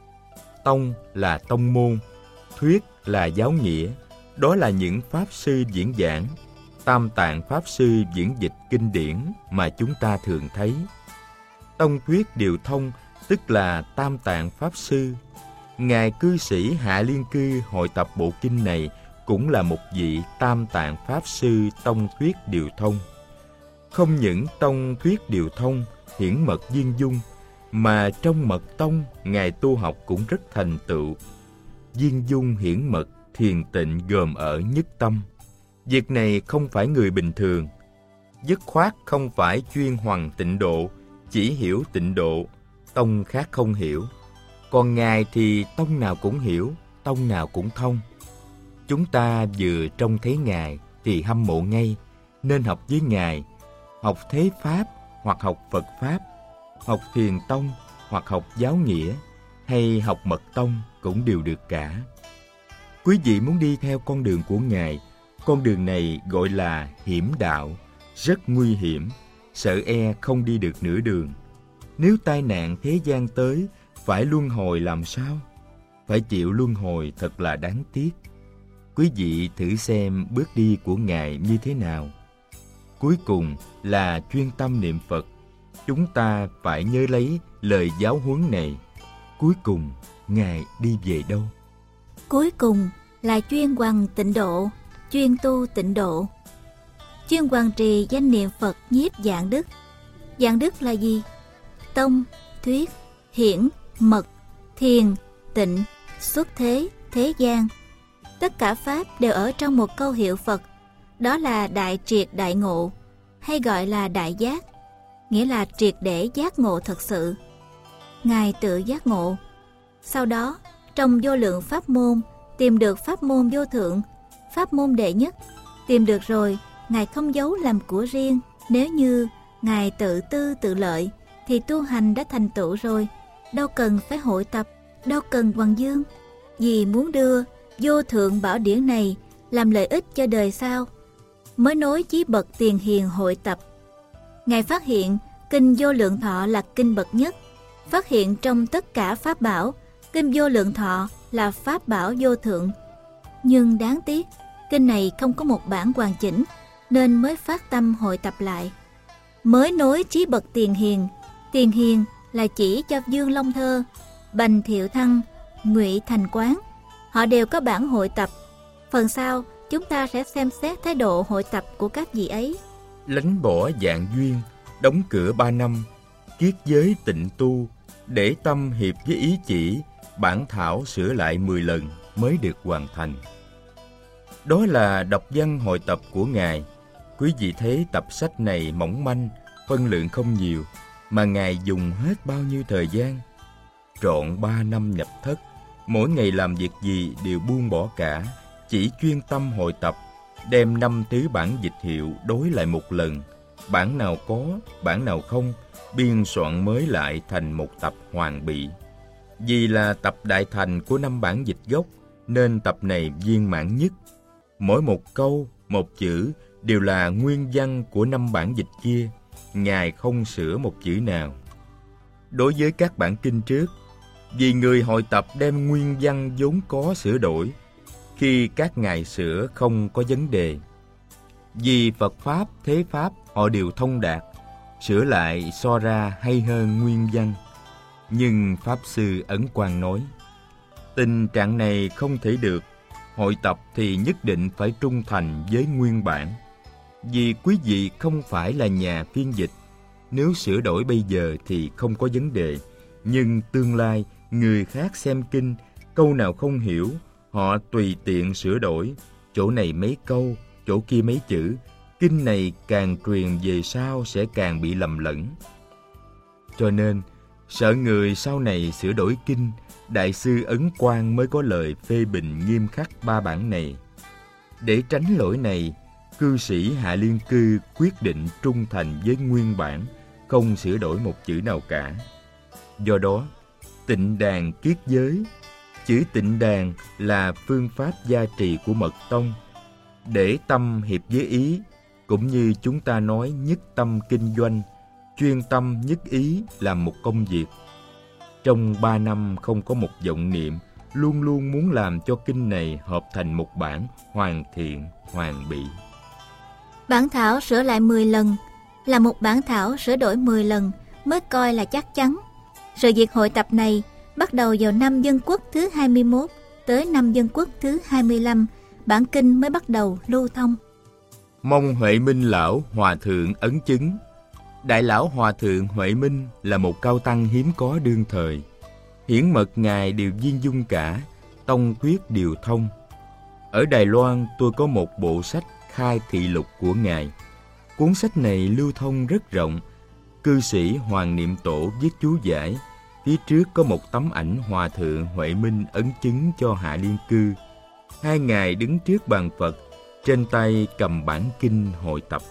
Tông là tông môn, thuyết là giáo nghĩa. Đó là những pháp sư diễn giảng, Tam Tạng pháp sư diễn dịch kinh điển mà chúng ta thường thấy. Tông thuyết điều thông tức là Tam Tạng pháp sư. Ngài cư sĩ Hạ Liên Cư hội tập bộ kinh này cũng là một vị Tam Tạng pháp sư tông thuyết điều thông. Không những tông thuyết điều thông, hiển mật viên dung, mà trong mật tông ngài tu học cũng rất thành tựu. Viên dung hiển mật thiền tịnh gồm ở nhất tâm. Việc này không phải người bình thường. Dứt khoát không phải chuyên hoằng tịnh độ, chỉ hiểu tịnh độ, tông khác không hiểu. Còn ngài thì tông nào cũng hiểu, tông nào cũng thông. Chúng ta vừa trông thấy ngài thì hâm mộ ngay, nên học với ngài. Học thế pháp hoặc học Phật pháp, học thiền tông hoặc học giáo nghĩa, hay học mật tông cũng đều được cả. Quý vị muốn đi theo con đường của ngài, con đường này gọi là hiểm đạo, rất nguy hiểm, sợ e không đi được nửa đường. Nếu tai nạn thế gian tới, phải luân hồi làm sao? Phải chịu luân hồi thật là đáng tiếc. Quý vị thử xem bước đi của ngài như thế nào. Cuối cùng là chuyên tâm niệm Phật. Chúng ta phải nhớ lấy lời giáo huấn này. Cuối cùng ngài đi về đâu? Cuối cùng là chuyên hoằng tịnh độ, chuyên tu tịnh độ. Chuyên hoằng trì danh niệm Phật nhiếp vạn đức. Vạn đức là gì? Tông, thuyết, hiển, mật, thiền, tịnh, xuất thế, thế gian. Tất cả pháp đều ở trong một câu hiệu Phật. Đó là đại triệt đại ngộ, hay gọi là đại giác, nghĩa là triệt để giác ngộ thật sự. Ngài tự giác ngộ. Sau đó, trong vô lượng pháp môn, tìm được pháp môn vô thượng, pháp môn đệ nhất. Tìm được rồi, Ngài không giấu làm của riêng. Nếu như Ngài tự tư tự lợi, thì tu hành đã thành tựu rồi. Đâu cần phải hội tập, đâu cần hoằng dương. Vì muốn đưa vô thượng bảo điển này làm lợi ích cho đời sau, mới nối chí bậc tiền hiền hội tập. Ngài phát hiện kinh Vô Lượng Thọ là kinh bậc nhất. Phát hiện trong tất cả pháp bảo, kinh Vô Lượng Thọ là pháp bảo vô thượng. Nhưng đáng tiếc, kinh này không có một bản hoàn chỉnh, nên mới phát tâm hội tập lại. Mới nối chí bậc tiền hiền. Tiền hiền là chỉ cho Dương Long Thơ, Bành Thiệu Thăng, Ngụy Thành Quán. Họ đều có bản hội tập. Phần sau, chúng ta sẽ xem xét thái độ hội tập của các vị ấy. Lánh bỏ vạn duyên, đóng cửa 3 năm, kiết giới tịnh tu, để tâm hiệp với ý chỉ, bản thảo sửa lại 10 lần mới được hoàn thành. Đó là đọc văn hội tập của Ngài. Quý vị thấy tập sách này mỏng manh, phân lượng không nhiều, mà Ngài dùng hết bao nhiêu thời gian? Trọn 3 năm nhập thất, mỗi ngày làm việc gì đều buông bỏ cả, chỉ chuyên tâm hội tập. đem 5 thứ bản dịch hiệu đối lại một lần, bản nào có, bản nào không, biên soạn mới lại thành một tập hoàn bị. Vì là tập đại thành của 5 bản dịch gốc, nên tập này viên mãn nhất. Mỗi một câu, một chữ đều là nguyên văn của 5 bản dịch kia, Ngài không sửa một chữ nào. Đối với các bản kinh trước, vì người hội tập đem nguyên văn vốn có sửa đổi, khi các ngài sửa không có vấn đề. Vì Phật Pháp, Thế Pháp họ đều thông đạt, sửa lại so ra hay hơn nguyên văn. Nhưng Pháp Sư Ấn Quang nói, tình trạng này không thể được, hội tập thì nhất định phải trung thành với nguyên bản. Vì quý vị không phải là nhà phiên dịch, nếu sửa đổi bây giờ thì không có vấn đề, nhưng tương lai người khác xem kinh, câu nào không hiểu, họ tùy tiện sửa đổi, chỗ này mấy câu, chỗ kia mấy chữ, kinh này càng truyền về sau sẽ càng bị lầm lẫn. Cho nên, sợ người sau này sửa đổi kinh, Đại sư Ấn Quang mới có lời phê bình nghiêm khắc 3 bản này. Để tránh lỗi này, cư sĩ Hạ Liên Cư quyết định trung thành với nguyên bản, không sửa đổi một chữ nào cả. Do đó, tịnh đàn kiết giới, chữ tịnh đàn là phương pháp gia trì của mật tông, để tâm hiệp với ý, cũng như chúng ta nói nhất tâm kinh doanh, chuyên tâm nhất ý làm một công việc. Trong 3 năm không có một vọng niệm, luôn luôn muốn làm cho kinh này hợp thành một bản hoàn thiện, hoàn bị. Bản thảo sửa lại 10 lần, là một bản thảo sửa đổi 10 lần mới coi là chắc chắn. Sự việc hội tập này bắt đầu vào năm Dân Quốc thứ 21 tới năm Dân Quốc thứ 25, bản kinh mới bắt đầu lưu thông. Mong Huệ Minh Lão Hòa Thượng ấn chứng. Đại Lão Hòa Thượng Huệ Minh là một cao tăng hiếm có đương thời. Hiển mật Ngài đều viên dung cả, tông thuyết đều thông. Ở Đài Loan tôi có một bộ sách khai thị lục của Ngài. Cuốn sách này lưu thông rất rộng. Cư sĩ Hoàng Niệm Tổ viết chú giải. Phía trước có một tấm ảnh Hòa Thượng Huệ Minh ấn chứng cho Hạ Liên Cư. 2 ngài đứng trước bàn Phật, trên tay cầm bản kinh hội tập.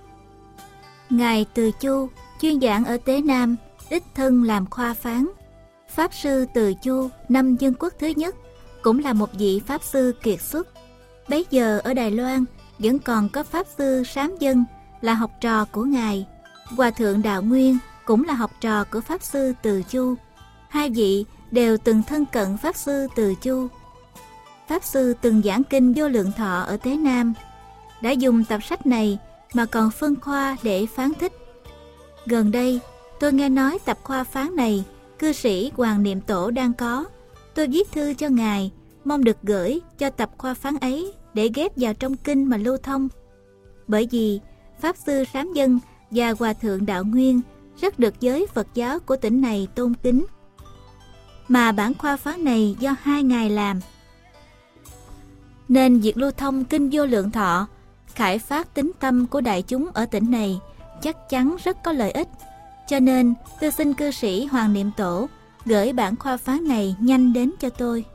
Ngài Từ Chu chuyên giảng ở Tế Nam, đích thân làm khoa phán. Pháp sư Từ Chu năm Dân Quốc thứ nhất cũng là một vị pháp sư kiệt xuất. Bấy giờ ở Đài Loan vẫn còn có pháp sư Sám Dân là học trò của ngài. Hòa thượng Đạo Nguyên cũng là học trò của pháp sư Từ Chu. 2 vị đều từng thân cận pháp sư Từ Chu. Pháp sư từng giảng kinh Vô Lượng Thọ ở Tế Nam, đã dùng tập sách này mà còn phân khoa để phán thích. Gần đây tôi nghe nói tập khoa phán này cư sĩ Hoàng Niệm Tổ đang có. Tôi viết thư cho ngài, mong được gửi cho tập khoa phán ấy để ghép vào trong kinh mà lưu thông. Bởi vì pháp sư Sám Dân và Hòa thượng Đạo Nguyên rất được giới Phật giáo của tỉnh này tôn kính, mà bản khoa phán này do 2 ngài làm, nên việc lưu thông kinh Vô Lượng Thọ khải phát tín tâm của đại chúng ở tỉnh này chắc chắn rất có lợi ích. Cho nên tôi xin cư sĩ Hoàng Niệm Tổ gửi bản khoa phán này nhanh đến cho tôi.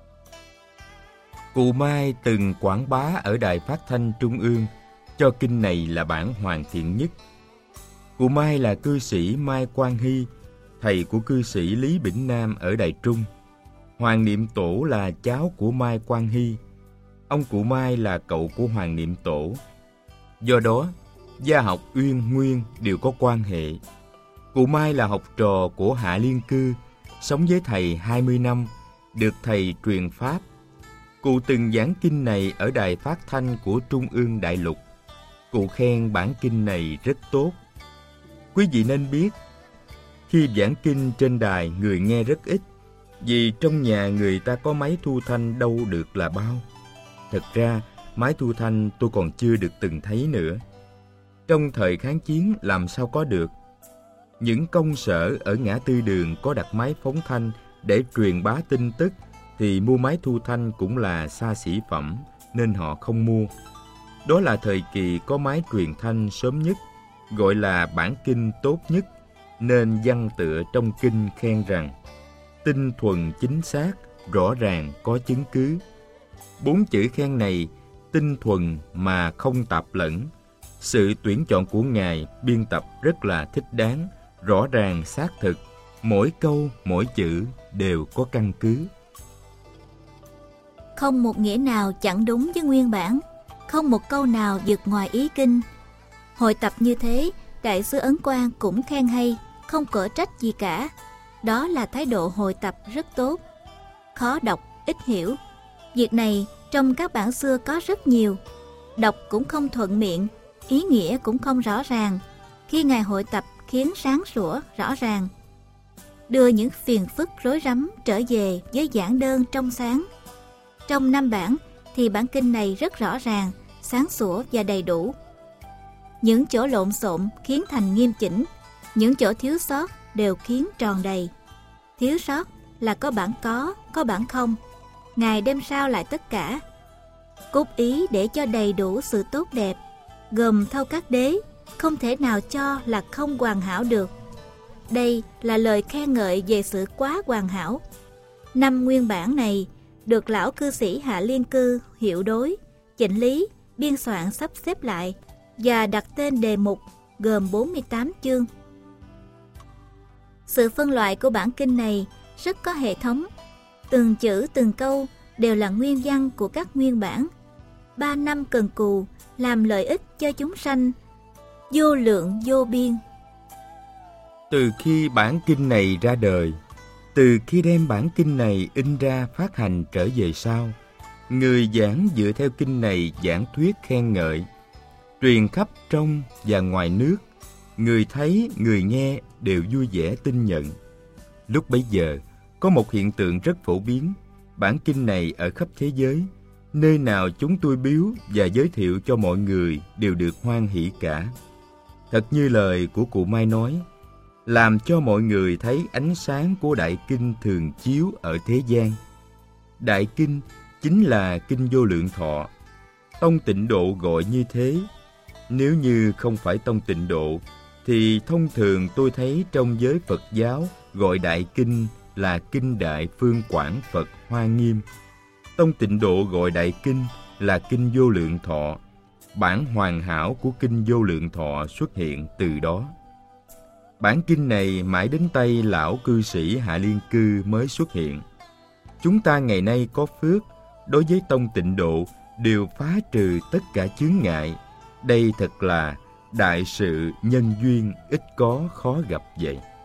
Cụ Mai từng quảng bá ở Đài Phát thanh Trung ương cho kinh này là bản hoàn thiện nhất. Cụ Mai là cư sĩ Mai Quang Hy, thầy của cư sĩ Lý Bỉnh Nam ở Đài Trung. Hoàng Niệm Tổ là cháu của Mai Quang Hy. Ông cụ Mai là cậu của Hoàng Niệm Tổ. Do đó, gia học Uyên Nguyên đều có quan hệ. Cụ Mai là học trò của Hạ Liên Cư, sống với thầy 20 năm, được thầy truyền pháp. Cụ từng giảng kinh này ở đài phát thanh của Trung ương Đại Lục. Cụ khen bản kinh này rất tốt. Quý vị nên biết, khi giảng kinh trên đài người nghe rất ít, vì trong nhà người ta có máy thu thanh đâu được là bao. Thật ra, máy thu thanh tôi còn chưa được từng thấy nữa. Trong thời kháng chiến làm sao có được. Những công sở ở ngã tư đường có đặt máy phóng thanh để truyền bá tin tức, thì mua máy thu thanh cũng là xa xỉ phẩm, nên họ không mua. Đó là thời kỳ có máy truyền thanh sớm nhất, gọi là bản kinh tốt nhất, nên văn tựa trong kinh khen rằng tinh thuần chính xác, rõ ràng có chứng cứ. 4 chữ khen này tinh thuần mà không tạp lẫn. Sự tuyển chọn của Ngài biên tập rất là thích đáng, rõ ràng xác thực, mỗi câu, mỗi chữ đều có căn cứ. Không một nghĩa nào chẳng đúng với nguyên bản, không một câu nào vượt ngoài ý kinh. Hội tập như thế, Đại sư Ấn Quang cũng khen hay, không cở trách gì cả. Đó là thái độ hội tập rất tốt. Khó đọc, ít hiểu. Việc này trong các bản xưa có rất nhiều. Đọc cũng không thuận miệng, ý nghĩa cũng không rõ ràng. Khi Ngài hội tập khiến sáng sủa, rõ ràng, đưa những phiền phức rối rắm trở về với giản đơn trong sáng. Trong 5 bản thì bản kinh này rất rõ ràng, sáng sủa và đầy đủ. Những chỗ lộn xộn khiến thành nghiêm chỉnh, những chỗ thiếu sót đều khiến tròn đầy. Thiếu sót là có bản không. Ngài đem sao lại tất cả. Cốt ý để cho đầy đủ sự tốt đẹp, gồm thâu các đế, không thể nào cho là không hoàn hảo được. Đây là lời khen ngợi về sự quá hoàn hảo. 5 nguyên bản này được lão cư sĩ Hạ Liên Cư hiệu đối, chỉnh lý, biên soạn sắp xếp lại và đặt tên đề mục, gồm 48 chương. Sự phân loại của bản kinh này rất có hệ thống. Từng chữ từng câu đều là nguyên văn của các nguyên bản. 3 năm cần cù làm lợi ích cho chúng sanh, vô lượng vô biên. Từ khi bản kinh này ra đời, từ khi đem bản kinh này in ra phát hành trở về sau, người giảng dựa theo kinh này giảng thuyết khen ngợi, truyền khắp trong và ngoài nước. Người thấy, người nghe đều vui vẻ tin nhận. Lúc bấy giờ, có một hiện tượng rất phổ biến. Bản kinh này ở khắp thế giới, nơi nào chúng tôi biếu và giới thiệu cho mọi người đều được hoan hỷ cả. Thật như lời của cụ Mai nói, làm cho mọi người thấy ánh sáng của Đại Kinh thường chiếu ở thế gian. Đại Kinh chính là Kinh Vô Lượng Thọ. Tông Tịnh Độ gọi như thế. Nếu như không phải Tông Tịnh Độ, thì thông thường tôi thấy trong giới Phật giáo gọi Đại Kinh là Kinh Đại Phương Quảng Phật Hoa Nghiêm. Tông Tịnh Độ gọi Đại Kinh là Kinh Vô Lượng Thọ. Bản hoàn hảo của Kinh Vô Lượng Thọ xuất hiện từ đó. Bản kinh này mãi đến tay lão cư sĩ Hạ Liên Cư mới xuất hiện. Chúng ta ngày nay có phước, đối với Tông Tịnh Độ đều phá trừ tất cả chướng ngại. Đây thật là đại sự nhân duyên ít có khó gặp vậy.